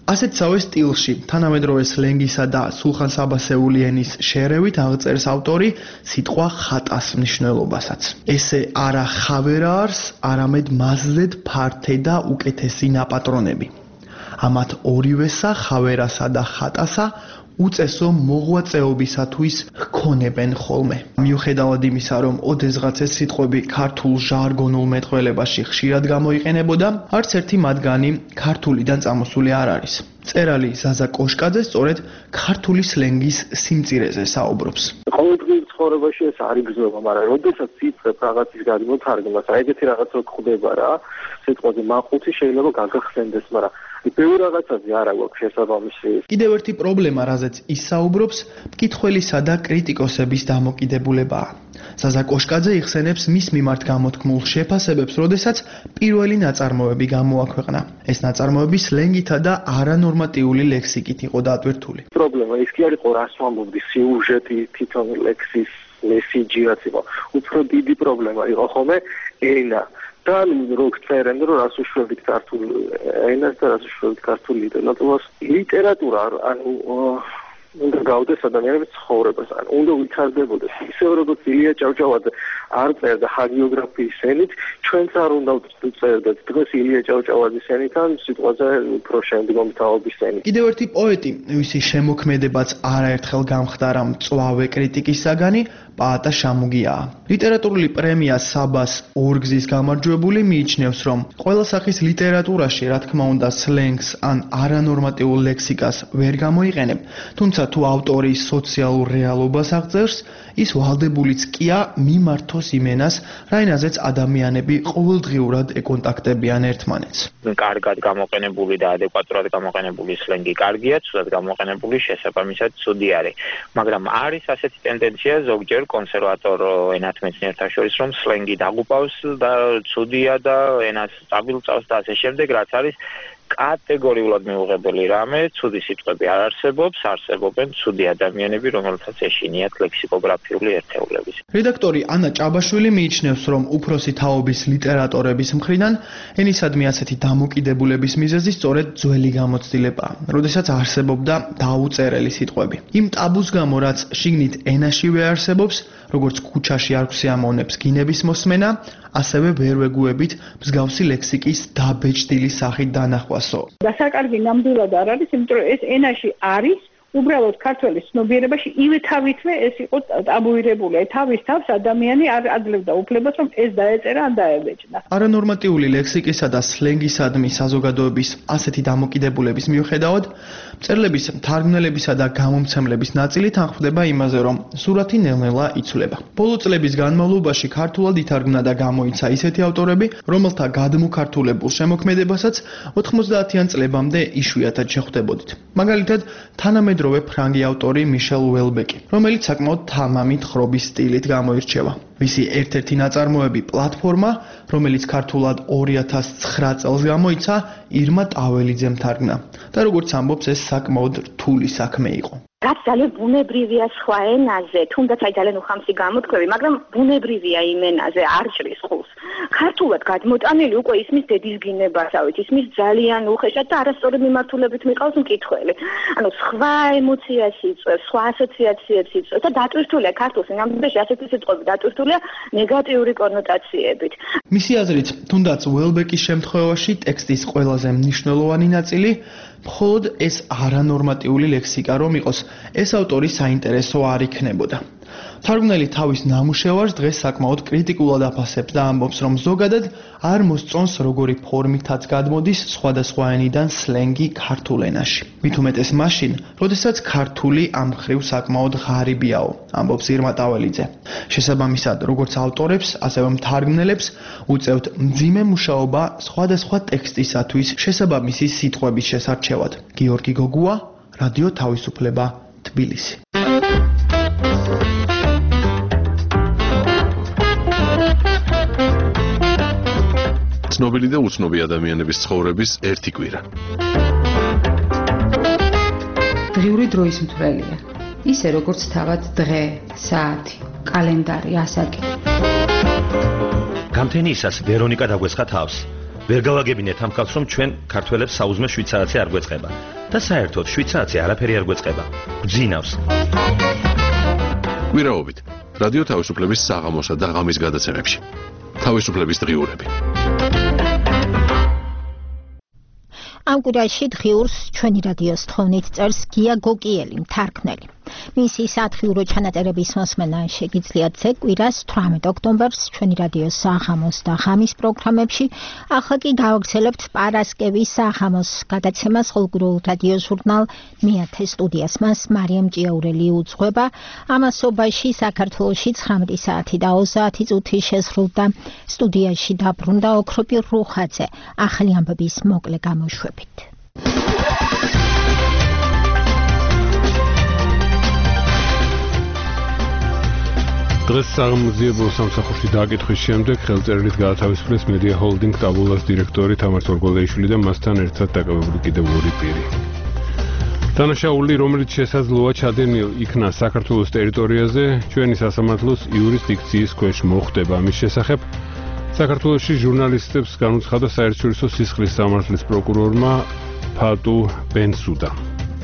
ასეთსავე სტილში, თანამედროვე სლენგისა და სულხან საბასეული ენის შერევით აღწერს ავტორი სიტყვა ხატას მნიშვნელობასაც. ესე არა ხავერა არს, არამედ მასზედ ფართე და უკეთესი ნაპატრონები. ამათ ორივესა ხავერასა და ხატასა უწესო მოღვაწეობისათვის ჰქონებენ ხოლმე. მიუხედავად იმისა, რომ ოდესღაც ეს სიტყვები ქართულ ჟარგონულ მეტყველებაში ხშირად გამოიყენებოდა, არც ერთი მათგანი ქართულიდან წამოსული არ არის. მწერალი ზაზა კოშკაძე სწორედ ქართული სლენგის სიმწირეზე საუბრობს. ყოველდღიურ ცხოვრებაში ეს არ იგრძნობა, მაგრამ როდესაც იცებ რაღაცის გადმოთარგმნას, ეგეთი რაღაც რო ხდება რა, სიტყვაზე მაყუთი შეიძლება გაგახსენდეს, მაგრამ ბევრ რაღაცაზე არა გვაქვს შესაბამისი. კიდევ ერთი პრობლემა, რაზეც ის საუბრობს, მკითხველისა და კრიტიკოსების დამოკიდებულებაა. ზაზა კოშკაძე იხსენებს მის მიმართ გამოთქმულ შეფასებებს, როდესაც პირველი ნაწარმოები გამოაქვეყნა. ეს ნაწარმოები სლენგითა და არანორმატიული ლექსიკით იყო დატვირთული. პრობლემა ის კი არ იყო, რას ვამბობდი, სიუჟეტი, თვითონ ლექსის მესიჯი რაც იყო. უფრო დიდი პრობლემა იყო ხოლმე ენა. და როგორ წერენ, რომ რას უშვებით ქართულ ენას და რას უშვებით ქართულ ლიტერატურას. ლიტერატურა, ანუ უნდა გავდეს ადამიანების ცხოვრებას, ან უნდა ვითარდებოდეს. ისე როგორც ილია ჭავჭავაძე არ წერდა ჰაგიოგრაფიის ენით, ჩვენც არ უნდა წერდეთ დღეს ილია ჭავჭავაძის ენით, ან სიტყვაზე უფრო შემდგომი თაობის ენით. კიდევ ერთი პოეტი, ვისი შემოქმედებაც არაერთხელ გამხდარა მწვავე კრიტიკის საგანი, პაატა შამუგიაა. ლიტერატურული პრემია საბას ორგზის გამარჯვებული მიიჩნევს, რომ ყველა სახის ლიტერატურაში, რა თქმა უნდა, სლენგს ან არანორმატიულ ლექსიკას ვერ გამოიყენებ, თუმცა თუ ავტორი სოციალურ რეალობას აღწერს, ის ვალდებულიც კია მიმართოს იმენას, რაინაზეც ადამიანები ყოველდღიურად ეკონტაქტებიან ერთმანეთს. კარგად გამოყენებული და ადეკვატურად გამოყენებული სლენგი კარგია, ცუდად გამოყენებული შესაბამისად ცუდი არის. მაგრამ არის ასეთი ტენდენცია ზოგჯერ კონსერვატორ ენათმეცნიერთა შორის, რომ სლენგი დაღუპავს და ცუდია და ენას წაბილწავს და ასე შემდეგ, რაც არის კატეგორიულად მიუღებელი რამე, ცუდი სიტყვები არ არსებობს, არსებობენ ცუდი ადამიანები, რომელთაც ეშინიათ ლექსიკოგრაფიული ერთეულების. რედაქტორი ანა ჭაბაშვილი მიიჩნევს, რომ უფროსი თაობის ლიტერატორების მხრიდან ენისადმი ასეთი დამოკიდებულების მიზეზი სწორედ ძველი გამოცდილებაა, როდესაც არსებობდა დაუწერელი სიტყვები. იმ ტაბუს გამო, რაც შიგნით ენაშივე არსებობს, როგორც ქუჩაში არ გვსიამოვნებს გინების მოსმენა, ასევე ვერ ვეგუებით მსგავსი ლექსიკის დაბეჭდილი სახით დანახვასო. დასაკარგი ნამდვილად არ არის, იმიტომ რომ ეს ენაში არის, უბრალოდ ქართველის ცნობიერებაში ივეთავითვე ეს იყო ტაბუირებული. თავის თავს ადამიანი არ აძლევდა უფლებას, რომ ეს დაეწერა ან დაებეჭდა. არანორმატიული ლექსიკისა და სლენგისადმი საზოგადოების ასეთი დამოკიდებულების მიუხედავად, მწერლების, მთარგმნელებისა და გამომცემლების ნაწილი თანხმდება იმაზე, რომ სურათი ნელ-ნელა იცვლება. ბოლო წლების განმავლობაში ქართულად ითარგმნა და გამოიცა ისეთი ავტორები, რომელთა გადმოქართულებულ შემოქმედებასაც 90-იან წლებამდე იშვიათად შეხვდებოდით. მაგალითად, თანამედროვე ფრანგი ავტორი მიშელ უელბეკი, რომელიც საკმაოდ თამამი თხრობის სტილით გამოირჩევა. მისი ერთ-ერთი ნაწარმოები პლატფორმა, რომელიც ქართულად 2009 წელს გამოიცა, ირმა ტაველიძემ თარგმნა. და როგორც ამბობს, ეს საკმაოდ რთული საქმე იყო. რაც ძალიან ბუნებრივია სხვა ენაზე, თუნდაც აი ძალიან უხამსი გამოთქვები, მაგრამ ბუნებრივია იმ ენაზე, არ ჭრის ხულს. ქართულად გადმოტანილი უკვე ისმის დედის გინებასავით, ისმის ძალიან უხეშად და არასწორი მიმართულებით მიყავს მკითხველი. ანუ სხვა ემოციას იწვევს, სხვა ასოციაციებს იწვევს და დატვირთულია ქართულ სინამდვილეში ასეთი სიტყვები დატვირთულია ნეგატიური კონოტაციებით. მისი აზრით, თუნდაც უელბეკის შემთხვევაში ტექსტის ყველაზე მნიშვნელოვანი ნაწილი მხოლოდ ეს არანორმატიული ლექსიკა რომ იყოს, ეს ავტორი საინტერესო არ იქნებოდა. თარგმნელი თავის ნამუშევარს დღეს საკმაოდ კრიტიკულად აფასებს და ამბობს, რომ ზოგადად არ მოსწონს როგორი ფორმითაც გადმოდის სხვადასხვა ენიდან სლენგი ქართულ ენაში. მით უმეტეს მაშინ, როდესაც ქართული ამ მხრივ საკმაოდ ღარიბიაო, ამბობს ირმა ტაველიძე. შესაბამისად, როგორც ავტორებს, ასევე მთარგმნელებს უწევთ მძიმე მუშაობა სხვადასხვა ტექსტისათვის შესაბამისი სიტყვების შესარჩევად. გიორგი გოგუა, რადიო თავისუფლება, თბილისი. ცნობილი და უცნობი ადამიანების ცხოვრების ერთი კვირა. დღიური დროის მთვრელია. ისე როგორც თავად დღე, საათი, კალენდარი, ასაკი. გამთენიისას ვერონიკა დაგვესხა თავს. ვერ გავაგებინეთ ამ ხალხს, რომ ჩვენ ქართველებს საუზმე 7 საათი არ გვეწყება. და საერთოდ 7 საათი არაფერი არ გვეწყება. გძინავს. გვირაობით რადიო თავისუფლების საღამოსა და ღამის გადაცემებში. თავისუფლების დღიურები. ამ კვირაში დღიურს ჩვენი რადიოს თხოვნით წერს გია გოკიელი, მთარგმნელი. მისი სათხიურო ჩანაწერების მოსმენა შეგიძლიათ ზეგ კვირას 18 ოქტომბერს ჩვენი რადიოს საღამოს და ღამის პროგრამებში. ახლა კი გავაგრძელებთ პარასკევის საღამოს გადაცემას ხოლმე რადიო ჟურნალ მეათე სტუდიას. მას მარიამ ჭიაურელი უძღვება. ამასობაში საქართველოში 19 საათი და 30 წუთი შესრულდა. სტუდიაში დაბრუნდა ოქროპი რუხაძე ახალი ამბების მოკლე გამოშვებით. დღეს საღამოძიებო სამსახურში დაკითხვის შემდეგ ხელწერილით გაათავისუფლეს მედია ჰოლდინგ ტაბულას დირექტორი თამარ თორგოლეიშვილი და მასთან ერთად დაკავებული კიდევ ორი პირი. დანაშაული, რომელიც შესაძლოა ჩადენილ იქნა საქართველოს ტერიტორიაზე, ჩვენი სასამართლოს იურისდიქციის ქვეშ მოხვდება. ამის შესახებ საქართველოში ჟურნალისტებს განუცხადა საერთაშორისო სისხლის სამართლის პროკურორმა ფატუ ბენსუდა.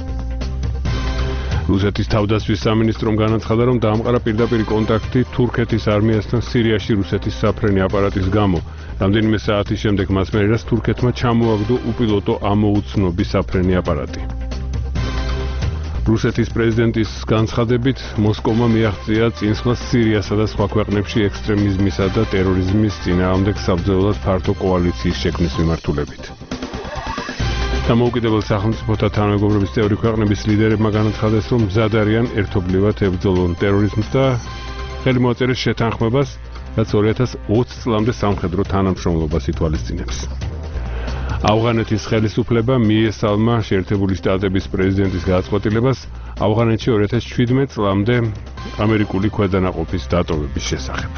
რუსეთის თავდაცვის სამინისტრომ განაცხადა, რომ დაამყარა პირდაპირ კონტაქტი თურქეთის არმიასთან სირიაში რუსეთის საფრენი აპარატის გამო. რამდენიმე საათის შემდეგ მას მერეს თურქეთმა ჩამოაგდო უპილოტო ამოუცნობი საფრენი აპარატი. რუსეთის პრეზიდენტის განცხადებით, მოსკოვმა მიაღწია წინსვლას სირიასა და სხვა ქვეყნებში ექსტრემიზმისა და ტერორიზმის წინააღმდეგ საბრძოლოდ ფართო კოალიციის შექმნის მიმართულებით. დამოუკიდებელ სახელმწიფოთა თანამეგობრობის წევრი ქვეყნების ლიდერებმა განაცხადეს, რომ მზად არიან ერთობლივად ებრძოლონ ტერორიზმს და ხელი მოაწერეს შეთანხმებას, რაც 2020 წლამდე სამხედრო თანამშრომლობას ითვალისწინებს. ავღანეთის ხელისუფლება მიესალმა შეერთებული შტატების პრეზიდენტის გადაწყვეტილებას ავღანეთში 2017 წლამდე ამერიკული ქვედანაყოფის დატოვების შესახებ.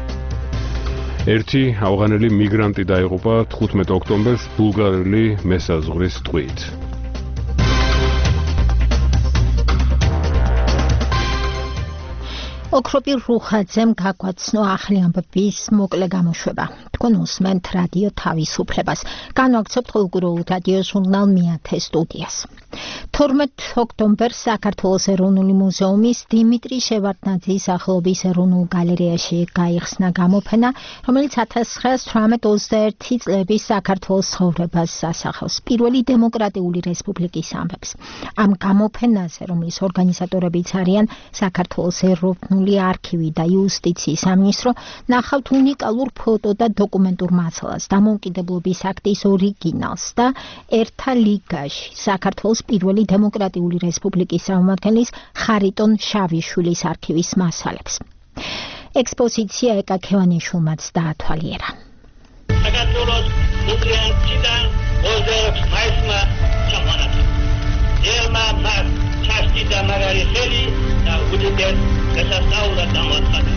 ერთი ავღანელი მიგრანტი დაიღუპა 15 ოქტომბერს ბულგარელი მესაზღვრის ტყვიით. ოქროპი რუხაძემ გაგვაცნო ახალი ამბების მოკლე გამოშვება. თქვენ უსმენთ რადიო თავისუფლებას. განვაგრძობთ ხოლმე რადიო ჟურნალ მეათე სტუდიას. 12 ოქტომბერს საქართველოს ეროვნული მუზეუმის დიმიტრი შევარდნაძის სახელობის ეროვნულ გალერეაში გაიხსნა გამოფენა, რომელიც 1918-21 წლების საქართველოს ცხოვრებას ასახავს. პირველი დემოკრატიული რესპუბლიკის ამბებს. ამ გამოფენაზე, რომლის ორგანიზატორებიც არიან საქართველოს ეროვნული არქივი და იუსტიციის სამინისტრო, ნახავთ უნიკალურ ფოტო და დოკუმენტურ მასალას, დამოუკიდებლობის აქტის ორიგინალს და ერთა ლიგაში საქართველოს პირველი დემოკრატიული რესპუბლიკის წარმომადგენლის ხარიტონ შავიშვილის არქივის მასალებს. ექსპოზიცია ეკა ქევანიშვილმაც დაათვალიერა. საქართველოს მუზეუმიდან 26 მაისმა ჩამონათლა. ელმა მას ჩაშტი და მაგარი ხელი და უდიდეს გასასწაულად გამოაცხადა.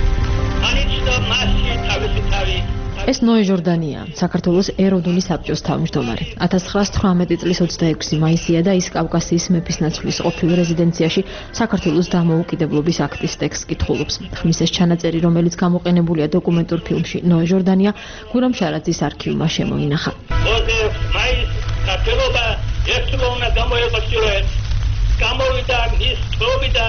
ანიშნო მასში თავისი თავი ეს ნოე ჟორდანია, საქართველოს ეროვნული საბჭოს თავმჯდომარე. 1918 წლის 26 მაისია და ის კავკასიის მეფისნაცვლის ყოფილ რეზიდენციაში საქართველოს დამოუკიდებლობის აქტის ტექსტს კითხულობს. ხმის ეს ჩანაწერი, რომელიც გამოყენებულია დოკუმენტურ ფილმში ნოე ჟორდანია, გურამ შარაძის არქივმა შემოინახა. 26 მაისს საქართველოს ერთგვარად გამოიყენებს. გამოვიდა მის თბობიდან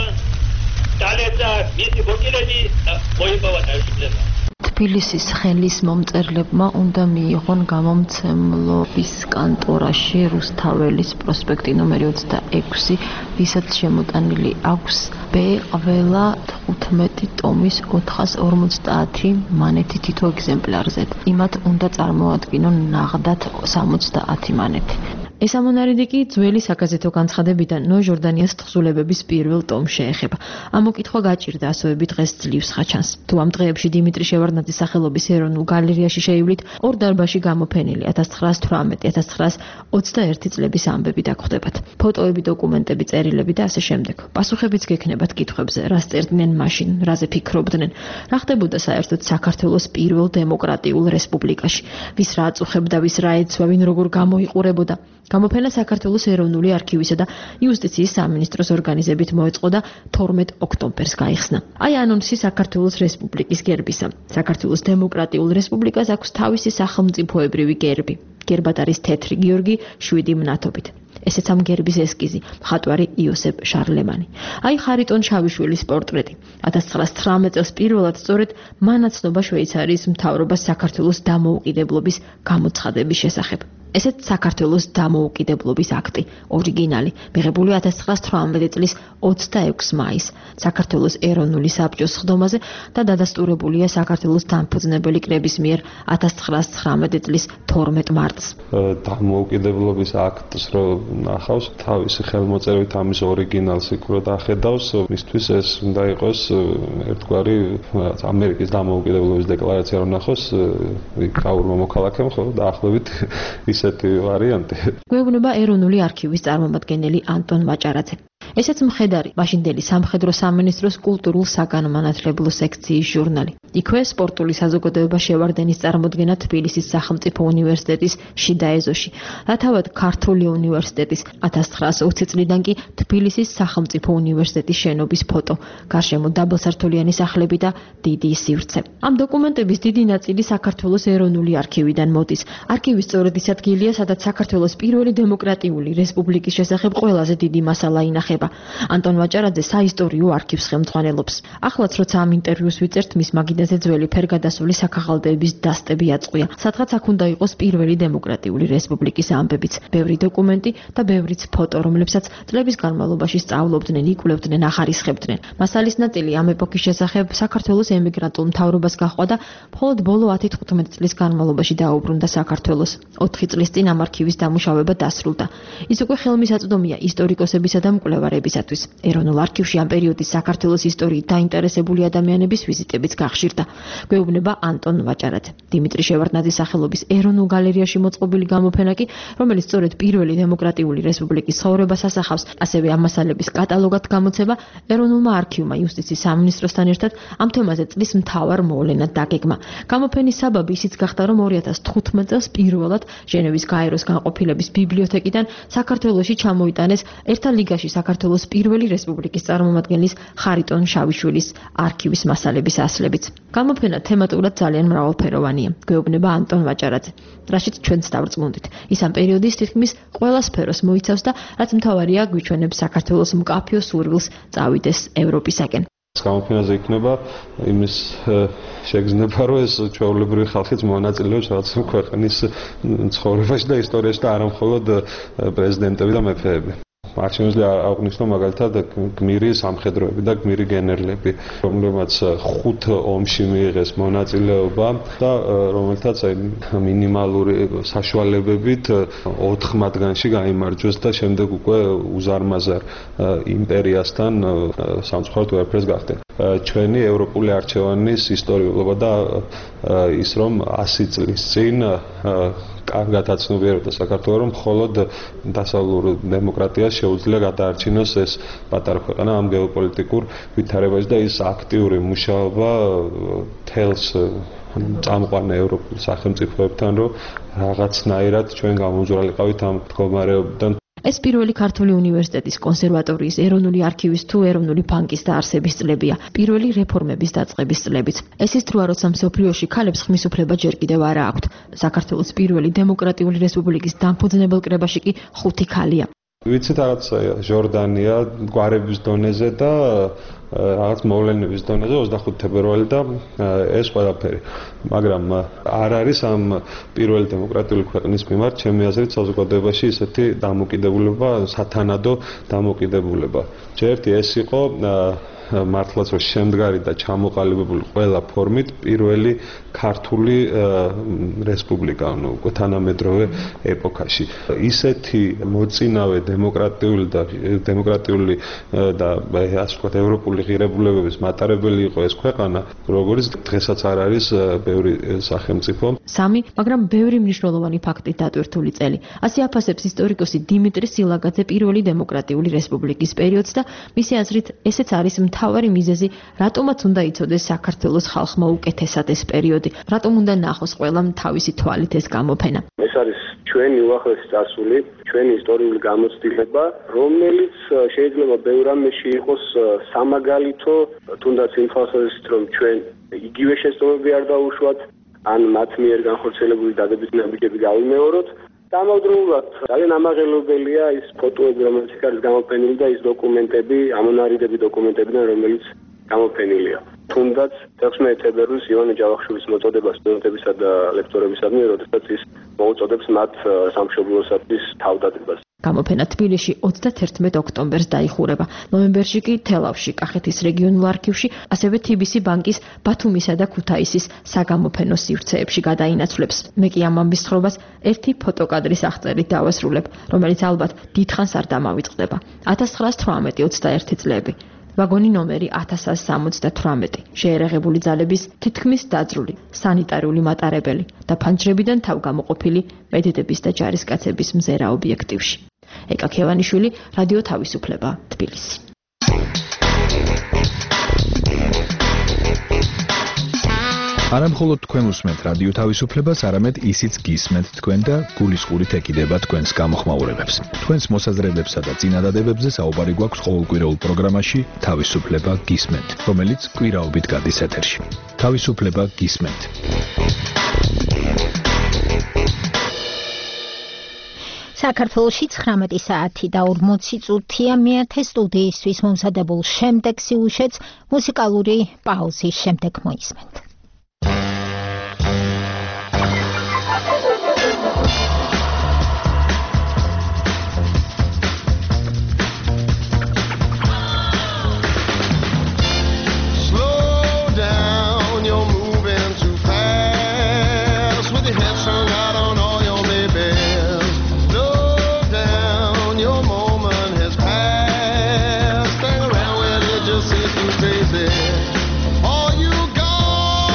დალეცა მისი ბოკილები და მოიპოვა თავისუფლება. თბილისის ხელის მომწერლებმა უნდა მიიღონ გამომცემლობის კანტორაში რუსთაველის პროსპექტი ნომერი 26, ვისაც შემოტანილი აქვს ბ ყველა 15 ტომის 450 მანეთი თითო ეგზემპლარზე. იმათ უნდა წარმოადგინონ ნაღდათ 70 მანეთი. ეს ამონარიდი კი ძველი საგაზეთო განცხადებიდან ნოე ჟორდანიას თხზულებების პირველ ტომს შეეხება. ამ მოკითხვა გაჭირდა ასოები დღეს ძლივს ხაჩანს. თუ ამ დღეებში დიმიტრი შევარდნაძის სახელობის ეროვნულ გალერეაში შეივლით, ორ დარბაზში გამოფენილი 1918-1921 წლების ამბები დაგხვდებათ. ფოტოები, დოკუმენტები, წერილები და ასე შემდეგ. პასუხებიც გექნებათ კითხვებზე, რა სწერდნენ მაშინ, რაზე ფიქრობდნენ, რა ხდებოდა საერთოდ საქართველოს პირველ დემოკრატიულ რესპუბლიკაში, ვის რა აწუხებდა, ვის რა ეცვა, ვინ როგორ გამოიყურებოდა. გამოფენა საქართველოს ეროვნული არქივისა და იუსტიციის სამინისტროს ორგანიზებით მოეწყო და 12 ოქტომბერს გაიხსნა. აი ანონსი საქართველოს რესპუბლიკის გერბისა. საქართველოს დემოკრატიულ რესპუბლიკას აქვს თავისი სახელმწიფოებრივი გერბი. გერბად არის თეთრი გიორგი 7 მნათობით. ესეც ამ გერბის ესკიზი, მხატვარი იოსებ შარლემანი. აი ხარიტონ შავიშვილის პორტრეტი. 1919 წელს პირველად სწორედ მანაცნობა შვეიცარიის მთავრობას საქართველოს დამოუკიდებლობის გამოცხადების შესახებ. ესეც საქართველოს დამოუკიდებლობის აქტი, ორიგინალი, მიღებული 1918 წლის 26 მაისს საქართველოს ეროვნული საბჭოს სხდომაზე და დადასტურებულია საქართველოს დამფუძნებელი კრების მიერ 1919 წლის 12 მარტს. დამოუკიდებლობის აქტს რო ნახავს, თავისი ხელმოწერით ამის ორიგინალს იქ რო დახედავს, მისთვის ეს უნდა იყოს ერთგვარი ამერიკის დამოუკიდებლობის დეკლარაცია რო ნახოს, გაურმა მოქალაქემ ხო დაახლოებით ისეთი ვარიანტი. გვეუბნება ეროვნული არქივის წარმომადგენელი ანტონ ვაჭარაძე. ესეც მხედარი მაშინდელი სამხედრო სამინისტროს კულტურულ საგანმანათლებლო სექციის ჟურნალი. იქვე სპორტული საზოგადოება შევარდენის წარმოდგენა თბილისის სახელმწიფო უნივერსიტეტის შიდა ეზოში. რათავად ქართული უნივერსიტეტის 1920 წლიდან კი თბილისის სახელმწიფო უნივერსიტეტის შენობის ფოტო, გარშემო დაბალსართულიანი სახლები და დიდი სივრცე. ამ დოკუმენტების დიდი ნაწილი საქართველოს ეროვნული არქივიდან მოდის. არქივი სწორედ ის ადგილია, სადაც საქართველოს პირველი დემოკრატიული რესპუბლიკის შესახებ ყველაზე დიდი მასალა ინახება. ანტონ ვაჭარაძე საისტორიო არქივს ხელმძღვანელობს. ახლაც როცა ამ ინტერვიუს ვიწერთ, მის მაგიდაზე ძველი ფერგადასული საქაღალდეების დასტები აწყვია. სადღაც აქ უნდა იყოს პირველი დემოკრატიული რესპუბლიკის ამბებიც, ბევრი დოკუმენტი და ბევრიც ფოტო, რომლებსაც წლების განმავლობაში სწავლობდნენ, იკვლევდნენ, ახარისხებდნენ. მასალის ნაწილი ამ ეპოქის შესახებ საქართველოს ემიგრანტულ მთავრობას გაჰყვა და მხოლოდ ბოლო 10-15 წლის განმავლობაში დაუბრუნდა საქართველოს. 4 წლის წინ ამ არქივის დამუშავება დასრულდა. ის უკვე ხელმისაწვდომია ისტორიკოსებისა და მკვლევარებისათვის. ეროვნულ არქივში ამ პერიოდის საქართველოს ისტორიით დაინტერესებული ადამიანების ვიზიტებიც გახშირდა. გვეუბნება ანტონ ვაჭარაძე. დიმიტრი შევარდნაძის სახელობის ეროვნულ გალერეაში მოწყობილი გამოფენა კი, რომელიც სწორედ პირველი დემოკრატიული რესპუბლიკის ცხოვრებას ასახავს, ასევე ამ მასალების კატალოგად გამოცება ეროვნულმა არქივმა იუსტიციის სამინისტროსთან ერთად ამ თემაზე წლის მთავარ მოვლენად დაგეგმა. გამოფენის საბაბი ისიც გახდა, რომ 2015 წელს პირველად ჟენევის გაეროს განყოფილების ბიბლიოთეკიდან საქართველოში ჩამოიტანეს ერთა ლიგაში საქართველოს პირველი რესპუბლიკის წარმომადგენლის ხარიტონ შავიშვილის არქივის მასალების ასლებიც. გამოფენა თემატურად ძალიან მრავალფეროვანია, გვეუბნება ანტონ ვაჭარაძე, რაშიც ჩვენც დავრწმუნდით. ის ამ პერიოდის თითქმის ყველა სფეროს მოიცავს და რაც მთავარია, გვიჩვენებს საქართველოს მკაფიო სურვილს წავიდეს ევროპისაკენ. გამოფენაზე იქნება იმის შეგრძნება, რომ ეს ჩვეულებრივი ხალხიც მონაწილეობს რაღაც ქვეყნის ცხოვრებაში და ისტორიაში და არა მხოლოდ პრეზიდენტები და მეფეები. აქ შემიძლია აღვნიშნო მაგალითად გმირი სამხედროები და გმირი გენერლები, რომლებმაც 5 ომში მიიღეს მონაწილეობა და რომელთაც მინიმალური საშუალებებით 4 მათგანში გაიმარჯვეს და შემდეგ უკვე უზარმაზარ იმპერიასთან სამწუხაროდ ვერაფერს გახდნენ. ჩვენი ევროპული არჩევანის ისტორიულობა და ის რომ 100 წლის წინ კარგად აცნობიერებდა საქართველოს, რომ მხოლოდ დასავლურ დემოკრატიას შეუძლია გადაარჩინოს ეს პატარა ქვეყანა ამ გეოპოლიტიკურ ვითარებაში და ის აქტიური მუშაობა თელს წამყვან ევროპულ სახელმწიფოებთან, რომ რაღაცნაირად ჩვენ გამომძვრალიყავით ამ მდგომარეობიდან. ეს პირველი ქართული უნივერსიტეტის კონსერვატორიის ეროვნული არქივის თუ ეროვნული ბანკის დაარსების წლებია, პირველი რეფორმების დაწყების წლებიც. ეს ის დროა, როცა მსოფლიოში ქალებს ხმის უფლება ჯერ კიდევ არა აქვთ. საქართველოს პირველი დემოკრატიული რესპუბლიკის დამფუძნებელ კრებაში კი 5 ქალია. ვიცით რაღაც ჟორდანია გვარების დონეზე და რაღაც მოვლენების დონეზე 25 თებერვალი და ეს ყველაფერი. მაგრამ არ არის ამ პირველი დემოკრატიული ქვეყნის მიმართ ჩემი აზრით საზოგადოებაში ისეთი დამოკიდებულება, სათანადო დამოკიდებულება. ჯერტი ეს იყო მართლაც რომ შემდგარი და ჩამოყალიბებული ყველა ფორმით პირველი ქართული რესპუბლიკა, ну, უკვე თანამედროვე ეპოქაში. ისეთი მოწინავე დემოკრატიული და ასე ვთქვათ ევროპული ღირებულებების მატარებელი იყო ეს ქვეყანა, როგორც დღესაც არ არის ბევრი სახელმწიფო. 3, მაგრამ ბევრი მნიშვნელოვანი ფაქტი დატვირთული წელი. ასე აფასებს ისტორიკოსი დიმიტრი სილაგაძე პირველი დემოკრატიული რესპუბლიკის პერიოდს და მისი აზრით ესეც არის მთავარი მიზეზი, რატომაც უნდა იცოდეს საქართველოს ხალხმა უკეთესად ეს პერიოდი, რატომ უნდა ნახოს ყველამ თავისი თვალით ეს გამოფენა. ეს არის ჩვენი უახლესი წარსული, ჩვენი ისტორიული გამოცდილება, რომელიც შეიძლება ბევრ რამეში იყოს სამაგალითო, თუნდაც იმ ხალხის რომ ჩვენ იგივე შეცდომები არ დაუშვათ, ან მათ მიერ განხორციელებული დადებითი ნაბიჯები გავიმეოროთ. დამავდროულად ძალიან ამაღელობელია ის ფოტოები, რომელიც იქ არის გამოფენილი და ის დოკუმენტები, ამონარიდები დოკუმენტებიდან, რომელიც გამოფენილია. თუნდაც 16 თებერვლის ივანე ჯავახიშვილის მოწოდება სტუდენტებისა და ლექტორებისადმი, როდესაც ის მოუწოდებს მათ სამშობლოსათვის თავდადებას. გამოფენა თბილისში 31 ოქტომბერს დაიხურება. ნოემბერში კი თელავში, კახეთის რეგიონულ არქივში, ასევე TBC ბანკის ბათუმისა და ქუთაისის საგამოფენო სივრცეებში გადაინაცვლებს. მე კი ამ ამბის თხრობას ერთი ფოტოკადრის აღწერით დავასრულებ, რომელიც ალბათ დიდხანს არ დამავიწყდება. 1918-21 წლები. ვაგონი ნომერი 1178. შეერაღებული ძალების თითქმის დაძრული სანიტარული მატარებელი და ფანჯრებიდან თავგამოყოფილი მედიდების და ჯარისკაცების მზერა ობიექტივში. ეკა ქევანიშვილი, რადიო თავისუფლება, თბილისი. არა მხოლოდ თქვენ უსმენთ რადიო თავისუფლებას, არამედ ისიც გისმენთ თქვენ და გულისყურით ეკიდება თქვენს გამოხმაურებებს. თქვენს მოსაზრებებსა და წინადადებებზე საუბარი გვაქვს ყოველკვირეულ პროგრამაში თავისუფლება გისმენთ, რომელიც კვირაობით გადის ეთერში. თავისუფლება გისმენთ. საქართველოში 19 საათი და 40 წუთია მეათე სტუდიისთვის მომზადებულ შემდეგ სიუჟეტს მუსიკალური პაუზის შემდეგ მოისმენთ. All you got is a little bit of time. Slow down, your moving too fast with your head turned out on all your babies. Slow down, your moment has passed. Hang around with it just seems too crazy. All you got is a little bit of time. Slow down, your moving too fast with your head turned out on all your babies. Slow down, your moment has passed. Hang around with it just seems too crazy.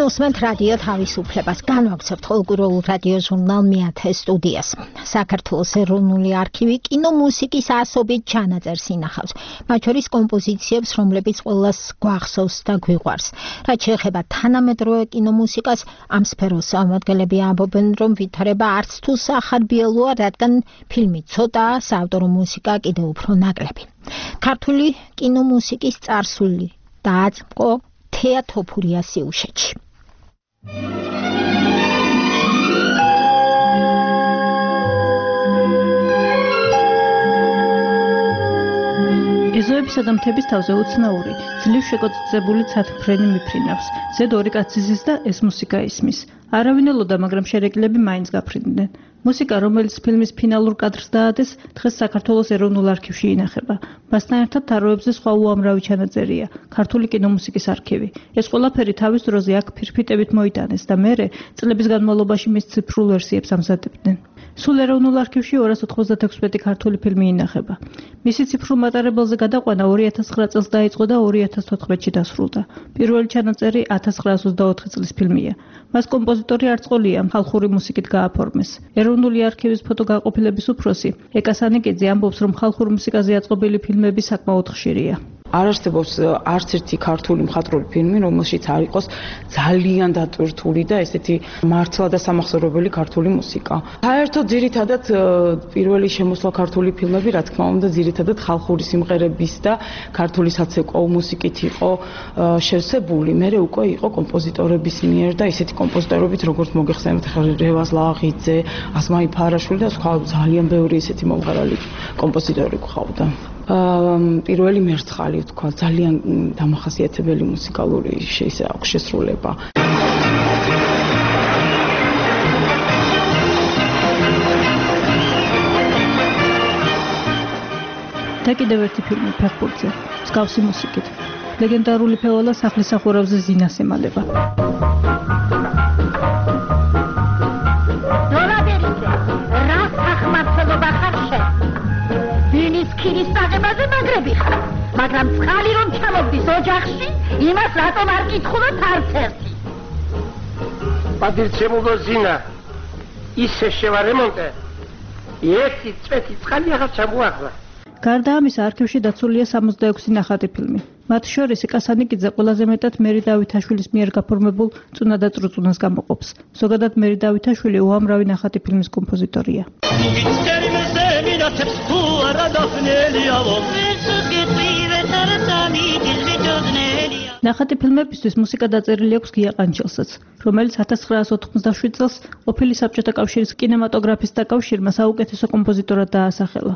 მოვსმენთ რადიო თავისუფლებას. განვაგრძობთ პოლიტიკურ რადიო ჟურნალ მეათე სტუდიას. საქართველოს ეროვნული არქივი კინომუსიკის ასობით ჩანაწერს ინახავს. მათ შორის კომპოზიციებს, რომლებიც ყველას გვახსოვს და გვიყვარს. რაც შეეხება თანამედროვე კინომუსიკას, ამ სფეროს წარმომადგენლები ამბობენ, რომ ვითარება არც თუ სახარბიელოა, რადგან ფილმი ცოტაა, საავტორო მუსიკა კიდევ უფრო ნაკლები. ქართული კინომუსიკის წარსული დააწმყო თეა თოფურია სიუჟეტში. ეზოებისა და მთების თავზე უცნაური, ძლივ შეკოწებული ცათფრენი მიფრინავს. ზედ ორი კაცი ზის და ეს მუსიკა ისმის. არავინ ელოდა, მაგრამ შერეკილები მაინც გაფრინდნენ. მუსიკა, რომელიც ფილმის ფინალურ კადრს დაადეს, დღეს საქართველოს ეროვნულ არქივში ინახება. მასთან ერთად თაროებზე სხვა უამრავი ჩანაწერია. ქართული კინომუსიკის არქივი. ეს ყველაფერი თავის დროზე აქ ფირფიტებით მოიტანეს და მერე წლების განმავლობაში მის ციფრულ ვერსიებს ამზადებდნენ. სულ ეროვნულ არქივში 296 ქართული ფილმი ინახება. მისი ციფრულ მატარებელზე გადაყვანა 2009 წელს დაიწყო და 2014-ში დასრულდა. პირველი ჩანაწერი 1924 წლის ფილმია. მას კომპოზიტორი არწყოლია ხალხური მუსიკით გააფორმეს. ეროვნული არქივის ფოტოგაყოფილების უფროსი ეკა სანიკიძე ამბობს, რომ ხალხურ მუსიკაზე აწყობილი ფილმები საკმაოდ ხშირია. არ არსებობს არც ერთი ქართული მხატვრული ფილმი, რომელშიც არ იყოს ძალიან დატვირთული და ესეთი მართლა და სამახსოვრებელი ქართული მუსიკა. საერთოდ ძირითადად პირველი შემოსვლა ქართული ფილმები, რა თქმა უნდა, ძირითადად ხალხური სიმღერების და ქართული საცეკვაო მუსიკით იყო შევსებული. მერე უკვე იყო კომპოზიტორების მიერ და ისეთი კომპოზიტორებით, როგორც მოგეხსენებთ რევაზ ლაღიძე, ასმაი ფარაშვილი და სხვა ძალიან ბევრი ისეთი მომღერალი კომპოზიტორი გვყავდა. პირველი მერცხალი თქვა, ძალიან დამახასიათებელი მუსიკალური შესრულება. და კიდევ ერთი ფილმი ფეხბურთზე, მსგავსი მუსიკით. ლეგენდარული ფევალა სახლის სახურავზე ზინას ემალება. ქირის წაღებაზე მაგრები ხარ, მაგრამ წყალი რომ ჩამოვდის ოჯახში, იმას რატომ არ კითხულობთ არც ერთი? პადირჩემულო ზინა, ისე შევარემონტე, ერთი წვეთი წყალი აღარ ჩამოახლა. გარდა ამისა, არქივში დაცულია 66 ნახატი ფილმი. მათ შორის ეკა სანიკიძე ყველაზე მეტად მერი დავითაშვილის მიერ გაფორმებულ წუნა და წრუწუნას გამოყოფს. ზოგადად მერი დავითაშვილი უამრავი ნახატი ფილმის კომპოზიტორია. ნახატი ფილმებისთვის მუსიკა დაწერილი აქვს გია ყანჩელსაც, რომელიც 1987 წელს ყოფილი საბჭოთა კავშირის კინემატოგრაფისტთა კავშირმა საუკეთესო კომპოზიტორად დაასახელა.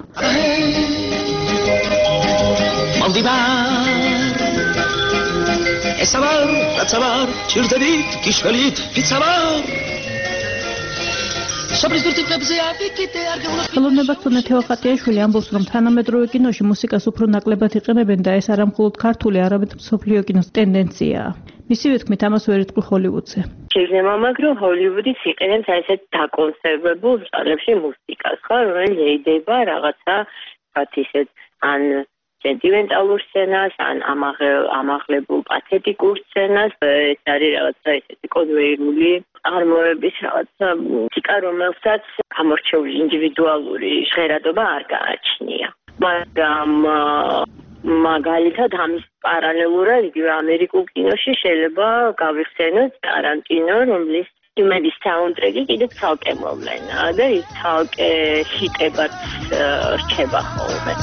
ესავარ, რაცავარ, ჩირდებით, გიშველით, ფიცავარ. ხელოვნებაცოდნე თეო ხატიაშვილი ამბობს, რომ თანამედროვე კინოში მუსიკას უფრო ნაკლებად იყენებენ და ეს არა მხოლოდ ქართული, არამედ მსოფლიო კინოს ტენდენციაა. მისივე თქმით, ამას ვერ იტყვი ჰოლივუდზე. შეიძლება მაგრამ ჰოლივუდის იყენებს ასეთ დაკონსერვებულ ჟანრებში მუსიკას, ხო, რომელიც ეიდება რაღაცა ისეთ ან სენტიმენტალურ სცენას, ან ამაღლებულ პათეტიკურ სცენას, ეს არის რაღაცა ესეთი კონვეირული წარმოების რაღაცა მუსიკა, რომელსაც გამორჩეული ინდივიდუალური ჟღერადობა არ გააჩნია. მაგრამ მაგალითად ამის პარალელურად იგივე ამერიკულ კინოში შეიძლება გავიხსენოთ ტარანტინო, რომლის ფილმების საუნდტრეკი კიდე ცალკე მოვლენა და ის ცალკე ჰიტებად რჩება ხოლმე.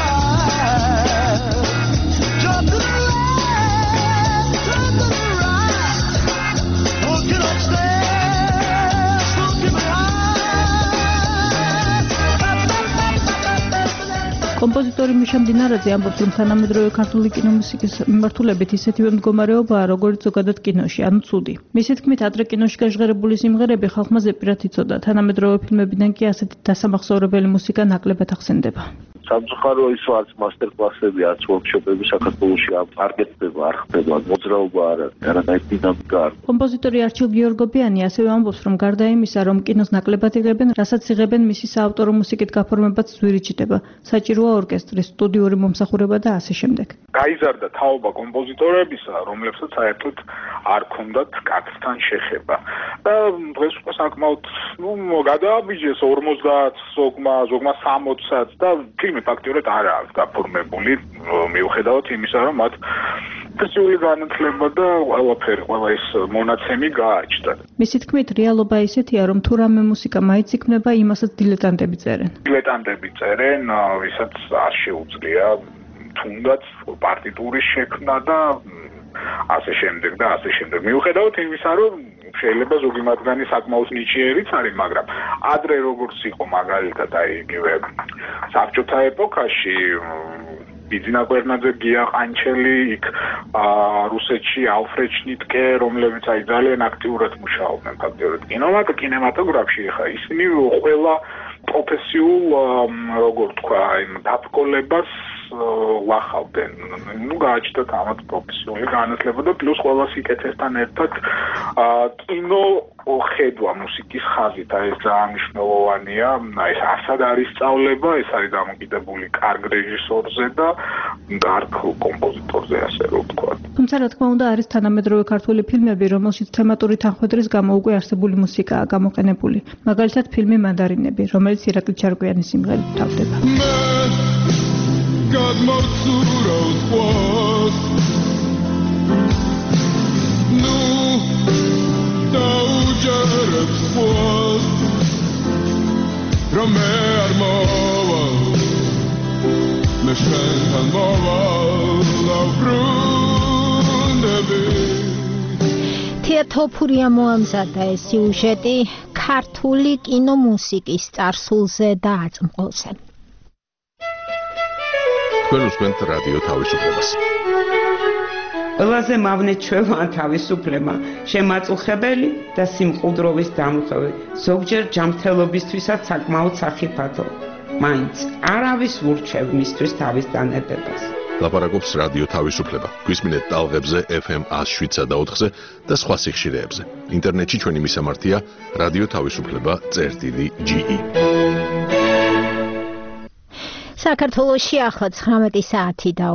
კომპოზიტორი მიშა მდინარაძე ამბობს, რომ თანამედროვე ქართული კინომუსიკის მიმართულებით ისეთივე მდგომარეობაა, როგორც ზოგადად კინოში, ანუ ცუდი. მისი თქმით, ადრე კინოში გაჟღერებული სიმღერები ხალხმა ზეპირად იცოდა, თანამედროვე ფილმებიდან კი ასეთი დასამახსოვრებელი მუსიკა ნაკლებად ახსენდება. სამწუხარო ის რაც მასტერკლასები, რაც ვორქშოპები საქართველოში არ გეწდება, არ ხდება, მოძრაობა არ არის, არანაირი დინამიკა არ. კომპოზიტორი არჩილ გიორგობიანი ასევე ამბობს, რომ გარდა იმისა, რომ კინოს ნაკლებად იღებენ, რასაც იღებენ მისი საავტორო მუსიკით გაფორმებაც ზვირიჭდება. საჭიროა ორკესტრის, სტუდიური მომსახურება და ასე შემდეგ. გაიზარდა თაობა კომპოზიტორებისა, რომლებსაც საერთოდ არ ქონდათ კაცთან შეხება. და დღეს უკვე საკმაოდ გადააბიჯეს 50 ზოგმა 60-აც და ფილმი ფაქტიურად არ არის გაფორმებული მიუხედავად იმისა, რომ მათ პროფესიული განათლება და ყველა ეს მონაცემი გააჩნდა. მისი თქმით, რეალობა ისეთია, რომ თუ რამე მუსიკა მაინც იქნება, იმასაც დილეტანტები წერენ. დილეტანტები წერენ, ვისაც არ შეუძლია თუნდაც პარტიტურის შექმნა და ასე შემდეგ. მიუხედავად იმისა, რომ შეიძლება ზოგი მათგანი საკმაოდ ნიჭიერიც არის, მაგრამ ადრე როგორც იყო მაგალითად აი იგივე საბჭოთა ეპოქაში ბიძინა კვერნაძე, გია ყანჩელი, იქ რუსეთში ალფრედ შნიტკე, რომლებიც აი ძალიან აქტიურად მუშაობდნენ ფაქტობრივად კინემატოგრაფში, ხა ისინი ყველა პროფესიულ როგორ თქვა, დაბრკოლებას ვახავდნენ. გააჩნდათ ამათ პროფესიული განათლება და პლუს ყველა სიკეთესთან ერთად კინო ხედვა მუსიკის ხაზით, აი ეს ძალიან მნიშვნელოვანია. აი ეს ასად არის სწავლება, ეს არის დამოკიდებული კარგ რეჟისორზე და კარგ კომპოზიტორზე, ასე რომ ვთქვა. თუმცა რა თქმა უნდა არის თანამედროვე ქართული ფილმები, რომელშიც თემატური თანხმედრის გამო უკვე არსებული მუსიკაა გამოყენებული. მაგალითად ფილმი მანდარინები, რომელიც ირაკლი ჩარკვიანის სიმღერით თავდება. გადმოვცურავს ყვას ნუ დაუჯერებს ყვას რომ მე არ მოვალ მე შენთან მოვალ დავრუნდები თეატროფურია მოამზადა ეს სიუჟეტი ქართული კინომუსიკის წარსულზე და აწმყოზე. თქვენ უსმენთ რადიო თავისუფლებას. ყველაზე მავნე ჩვევაა თავისუფლება, შემაწუხებელი და სიმყუდროვის დამხევი, ზოგჯერ ჯანმრთელობისთვისაც საკმაოდ სახიფათო. მაინც არავის ურჩევ მისთვის თავის დანებებას. ლაპარაკობს რადიო თავისუფლება. გვისმინეთ ტალღებზე FM 107.4-ზე და სხვა სიხშირეებზე. ინტერნეტში ჩვენი მისამართია რადიო თავისუფლება.ge. საქართველოში ახლა 19 საათი და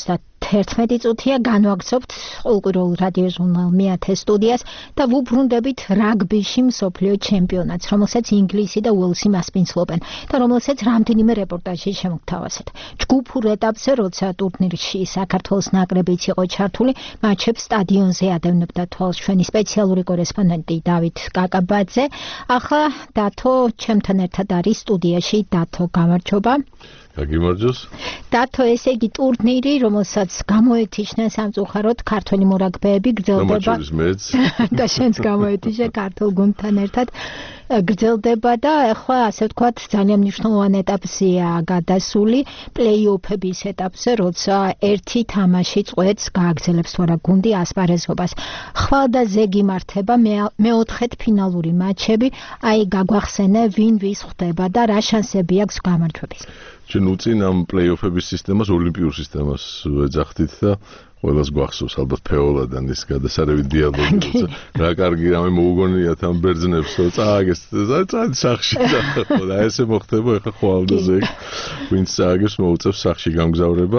51 წუთია განვაგრძობთ ყოლკვირულ რადიო ჟურნალ მეათე სტუდიას და ვუბრუნდებით რაგბიში მსოფლიო ჩემპიონატს, რომელსაც ინგლისი და უელსი მასპინძლობენ და რომელსაც რამდენიმე რეპორტაჟი შემოგთავაზეთ. ჯგუფურ ეტაპზე, როცა ტურნირში საქართველოს ნაკრებიც იყო ჩართული, მატჩებს სტადიონზე ადევნებდა თვალს ჩვენი სპეციალური კორესპონდენტი დავით კაკაბაძე. ახლა დათო ჩემთან ერთად არის სტუდიაში. დათო, გამარჯობა. გაგიმარჯოს. დათო, ესე იგი ტურნირი, რომელსაც გამოეთიშნენ სამწუხაროდ ქართველი მორაგბეები გრძელდება და შენც გამოეთიშე ქართულ გუნდთან ერთად გრძელდება და ახლა ასე ვთქვათ ძალიან მნიშვნელოვან ეტაპზეა გადასული, პლეი-ოფების ეტაპზე, როცა ერთი თამაში წყვეტს გააგრძელებს თუ არა გუნდი ასპარეზობას. ხვალ და ზეგ იმართება მეოთხედ ფინალური მატჩები, აი გაგვახსენე ვინ ვის ხვდება და რა შანსები აქვს გამარჯვების. ჩვენ უწინ ამ პლეი-ოფების სისტემას ოლიმპიურ სისტემას ვეძახდით და ყველას გვახსოვს ალბათ ფეოლადან ის გადასარევი დიალოგი, როცა რა კარგი რამე მოუგონიათ ამ ბერძნებს, რომ წააგეს სახში და ესე მოხდება ახლა ხვალ და ზეგ ვინც წააგებს მოუწევს სახში გამგზავრება.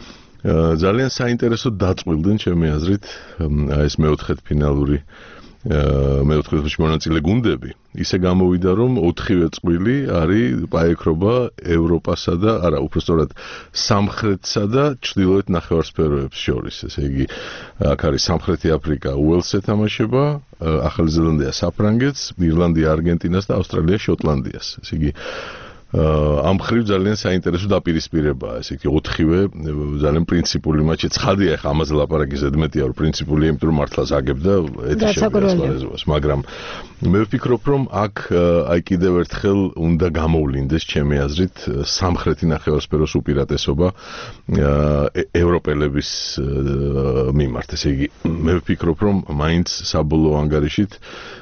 ძალიან საინტერესო დაწყვილდნენ ჩემი აზრით ეს მეოთხედფინალური მეოთხედფინალში მონაწილე გუნდები. ისე გამოვიდა რომ 4-ვე წყვილი არის პაექრობა ევროპასა და არა, უბრალოდ სამხრეთსა და ჩრდილოეთ ნახევარსფეროებს შორის. ესე იგი აქ არის სამხრეთი აფრიკა უელსს ეთამაშება, ახალი ზელანდია საფრანგეთს, ირლანდია არგენტინას და ავსტრალია შოტლანდიას. ესე იგი ამ ხრივ ძალიან საინტერესო დაპირისპირებაა. ესე იგი 4-ვე ძალიან პრინციპული მატჩი. ცხადია, ხა ამაზე ლაპარაკი ზედმეტია, რომ პრინციპულია, იმიტომ რომ მართლაც აგებდა ეთიშებას, მაგრამ მე ვფიქრობ, რომ აქ აი კიდევ ერთხელ უნდა გამოვლინდეს ჩემი აზრით სამხრეთი ნახევარსფეროს უპირატესობა ევროპელების მიმართ. ესე იგი მე ვფიქრობ, რომ მაინც საბოლოო ანგარიშით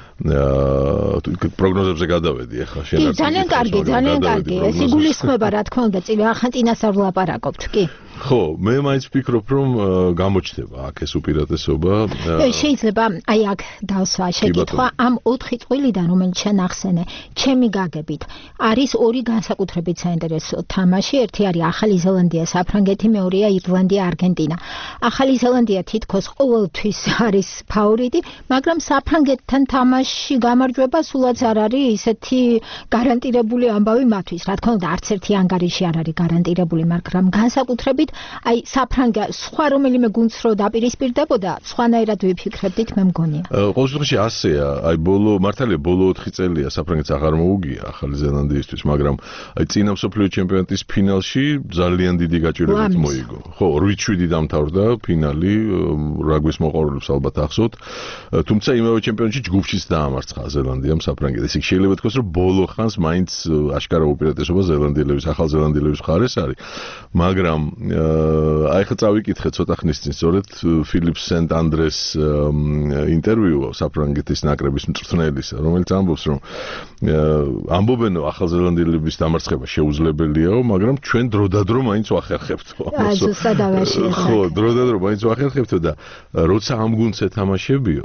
პროგნოზებზე გადავედი ახლა ძალიან კარგი. ეს იგულისხმება რა თქმა უნდა, ახლა წინასწარ ვლაპარაკობთ, კი. ხო, მე მაინც ვფიქრობ, რომ გამოჩნდება აქ ეს უპირატესობა. შეიძლება აი აქ დავსვა შეკითხვა ამ 4 წვლილიდან, რომელიც შენ ახსენე, ჩემი გაგებით არის ორი განსაკუთრებით საინტერესო თამაში, ერთი არის ახალი ზელანდია, საფრანგეთი, მეორეა ირლანდია, არგენტინა. ახალი ზელანდია თითქოს ყოველთვის არის ფავორიტი, მაგრამ საფრანგეთთან თამაშში გამარჯვება სულაც არ არის ისეთი გარანტირებული ამბავი მათთვის. რა თქმა უნდა, არც ერთი ანგარიში არ არის გარანტირებული, მაგრამ განსაკუთრებით აი საფრანგა სხვა რომელიმე გუნდს რო დაპირისპირდებოდა, სხვანაირად ვიფიქრებდით, მე მგონია. ყოველ შემთხვევაში ასეა, აი მართალია ბოლო 4 წელია საფრანგეთს აღარ მოუგია ახალი ზელანდიისთვის, მაგრამ აი წინა მსოფლიო ჩემპიონატის ფინალში ძალიან დიდი გაჭირვებით მოიგო. ხო, 8-7 დამთავრდა ფინალი, რაგვის მოყვარულებს ალბათ ახსოვთ. თუმცა იმავე ჩემპიონატში ჯგუფშიც დაამარცხა ზელანდიამ საფრანგეთს. ისე შეიძლება თქოს, რომ ბოლო ხანს მაინც აშკარა უპირატესობა ზელანდიელების, ახალზელანდიელების მხარეს არის. მაგრამ აი ხა წავიკითხე ცოტა ხნის წინ სწორედ ფილიპ სენტ-ანდრეს ინტერვიუ საფრანგეთის ნაკრების მწვრთნელისა, რომელიც ამბობს, რომ ამბობენ ახალზელანდიელების დამარცხება შეუძლებელიაო, მაგრამ ჩვენ დროდადრო მაინც ვახერხებთო. ზუსტად ავაშია. ხო, დროდადრო მაინც ვახერხებთო და როცა ამ გუნდს ეთამაშებიო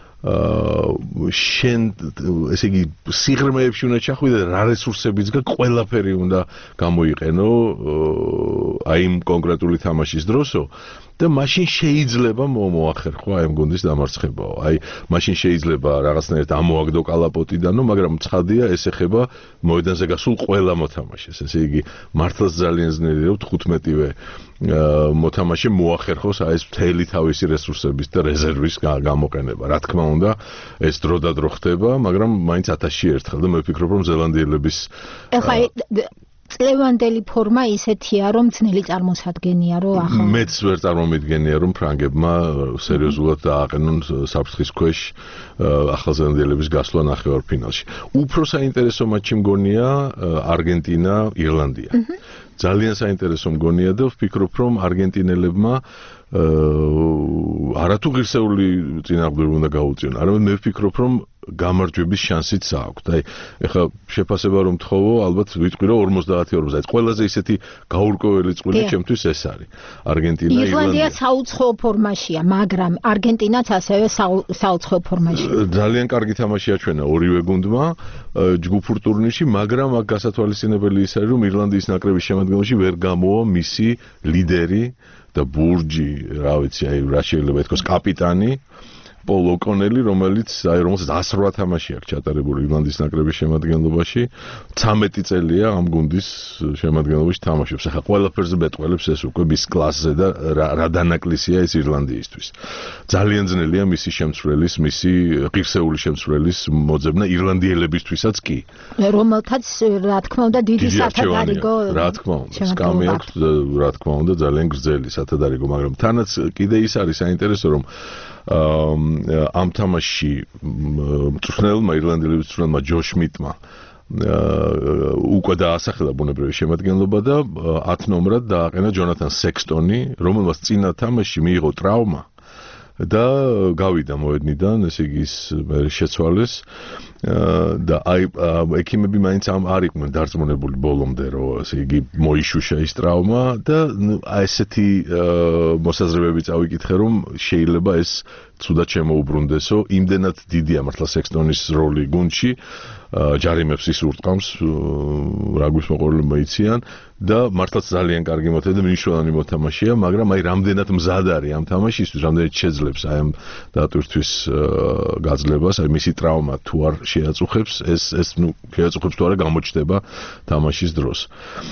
შენ ესე იგი სიღრმეებში უნდა ჩახვიდე რა რესურსებიც გაქვს ყველაფერი უნდა გამოიყენო აი იმ კონკრეტული თამაშის დროსო და მაშინ შეიძლება მოახერხო აი ამ გუნდის დამარცხებაო აი მაშინ შეიძლება რაღაცნაირად ამოაგდო კალაპოტიდანო მაგრამ ცხადია ეს ეხება მოედანზე გასულ ყველა მოთამაშეს ესე იგი მართლაც ძალიან ძნელია რომ 15-ვე მოთამაშე მოახერხოს აი ეს მთელი თავისი რესურსების და რეზერვის გამოყენება რა თქმა უნდა ეს დროდადრო ხდება მაგრამ მაინც 1000-ში ერთხელ და მე ვფიქრობ რომ ზელანდიელების ეხლა წლევანდელი ფორმა ისეთია რომ ძნელი წარმოსადგენია რომ ახლა მეც ვერ წარმომიდგენია რომ ფრანგებმა სერიოზულად დააყენონ საფრთხის ქვეშ ახალზელანდიელების გასვლა ნახევარფინალში უფრო საინტერესო მატჩი მგონია არგენტინა ირლანდია ძალიან საინტერესო მგონია და ვფიქრობ რომ არგენტინელებმა არათუ ღირსეული წინააღმდეგობა უნდა გაუწიონ არამედ მე ვფიქრობ რომ გამარჯვების შანსიც აქვს. აი, ეხლა შეფასება რომ თხოვო, ალბათ ვიტყვი რომ 50-40. აი, ყველაზე ისეთი გაურკვეველი წვლილი ჩემთვის ეს არის. არგენტინა, ირლანდია საუცხოო ფორმაშია, მაგრამ არგენტინაც ასევე საუცხოო ფორმაშია. ძალიან კარგი თამაში აჩვენა ორივე გუნდმა ჯგუფურ ტურნირში, მაგრამ აქ გასათვალისწინებელი ის არის რომ ირლანდიის ნაკრების შემადგენლობაში ვერ გამოვა მისი ლიდერი და ბურჯი, რა ვიცი, აი, რა შეიძლება ითქვას, კაპიტანი პოლ ოკონელი, რომელიც 108 თამაში აქვს ჩატარებული ირლანდიის ნაკრების შემადგენლობაში, 13 წელია ამ გუნდის შემადგენლობაში თამაშობს. ახლა ყველაფერზე მეტყველებს ეს უკვე მის კლასზე და რა დანაკლისია ეს ირლანდიისთვის. ძალიან ძნელია მისი შემცვლელის, მისი ღირსეული შემცვლელის მოძებნა ირლანდიელებისთვისაც კი. რომელთაც რა თქმა უნდა დიდი სათადარიგო რა თქმა უნდა, სკამი აქვს რა თქმა უნდა ძალიან გრძელი სათადარიგო, მაგრამ თანაც კიდე ის არის საინტერესო რომ ამ თამაშში მწვრთნელმა ირლანდიელების მწვრთნელმა ჯო შმიტმა უკვე დაასახელა ბუნებრივი შემადგენლობა და 10 ნომრად დააყენა ჯონათან სექსტონი, რომელმაც წინა თამაშში მიიღო ტრავმა და გავიდა მოედნიდან, ესე იგი ის შეცვალეს და აი ექიმები მაინც არ იყვნენ დარწმუნებული ბოლომდე რომ ესე იგი მოიშუშა ის ტრავმა და ესეთი მოსაზრებები წავიკითხე რომ შეიძლება ეს ცუდად შემოუბრუნდესო იმდენად დიდია მართლა სექსტონის როლი გუნდში ჯარიმებს ის ურტყამს რაგვის მოყვარულებმა იციან და მართლაც ძალიან კარგი მოთამაშე და მნიშვნელოვანი მოთამაშეა მაგრამ აი რამდენად მზად არის ამ თამაშისთვის რამდენად შეძლებს აი ამ დატვირთვის გაძლებას აი მისი ტრავმა თუ არ შეაწუხებს ეს შეაწუხებს თუ არა გამოჩნდება თამაშის დროს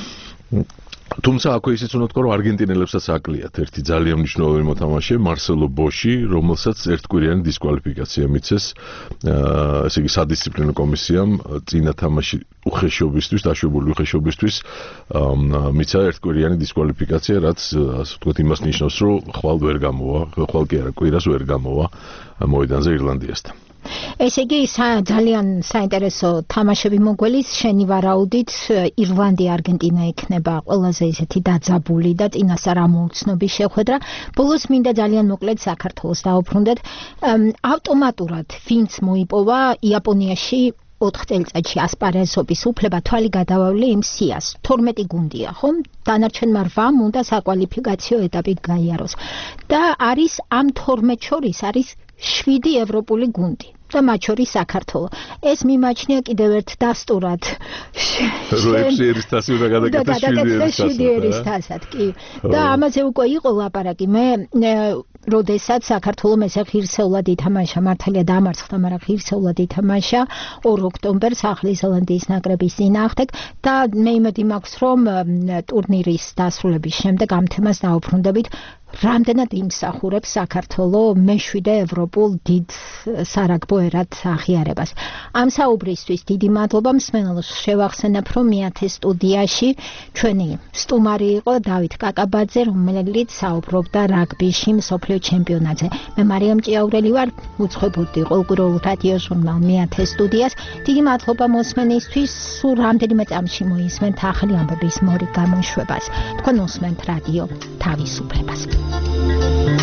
თუმცა აქვე ისიც უნდა თქვა რომ არგენტინელებსაც აკლიათ ერთი ძალიან მნიშვნელოვანი მოთამაშე მარსელო ბოში რომელსაც ერთკვირიანი დისკვალიფიკაცია მიცეს ესე იგი სადისციპლინო კომისიამ წინა თამაში უხეშობისთვის დაშვებული უხეშობისთვის მიცა ერთკვირიანი დისკვალიფიკაცია რაც ასე ვთქვათ იმას ნიშნავს რომ ხვალ ვერ გამოვა ხვალ კი არა კვირას ვერ გამოვა მოედანზე ირლანდიასთან ესე იგი ძალიან საინტერესო თამაშები მოგველის შენი ვარაუდით ირლანდია არგენტინა იქნება ყველაზე ისეთი დაძაბული და წინასწარ ამოუცნობის შეხვედრა ბოლოს მინდა ძალიან მოკლედ საქართველოს დავუბრუნდეთ ავტომატურად ვინც მოიპოვა იაპონიაში 4 წელიწადში ასპარეზობის უფლება თვალი გადავავლე იმ სიას. 12 გუნდია, ხომ? დანარჩენმა 8 უნდა საკვალიფიკაციო ეტაპი გაიაროს. და არის ამ 12 შორის არის 7 ევროპული გუნდი. და მათ შორის საქართველო. ეს მიმაჩნია კიდევ ერთ დასტურად. 8 ერისთასი უნდა გადაკეთდეს 7 ერისთასად, კი. და ამაზე უკვე იყო ლაპარაკი. მე როდესაც საქართველოს ესე ღირსეულად ითამაშა, მართალია დამარცხდა, მაგრამ ღირსეულად ითამაშა 2 ოქტომბერს ახალი ზელანდიის ნაკრების წინააღმდეგ და მე იმედი მაქვს, რომ ტურნირის დასრულების შემდეგ ამ თემას დაუბრუნდებით. რამდენად იმსახურებს საქართველოს მე-7 ევროპულ დიდ სარაგბო ერად აღიარებას. ამ საუბრისთვის დიდი მადლობა მსმენელს. შევახსენებ, რომ მეათე სტუდიაში ჩვენი სტუმარი იყო დავით კაკაბაძე, რომელიც საუბრობდა რაგბიში მსოფლიო ჩემპიონატზე. მე მარიამ ჭიაურელი ვარ, უცხოებოდი ყოველკვირეულ რადიო ჟურნალ მეათე სტუდიას. დიდი მადლობა მოსმენისთვის. სულ რამდენიმე წამში მოისმენთ ახალი ამბების მორიგ გამოშვებას. თქვენ უსმენთ რადიო თავისუფლებას.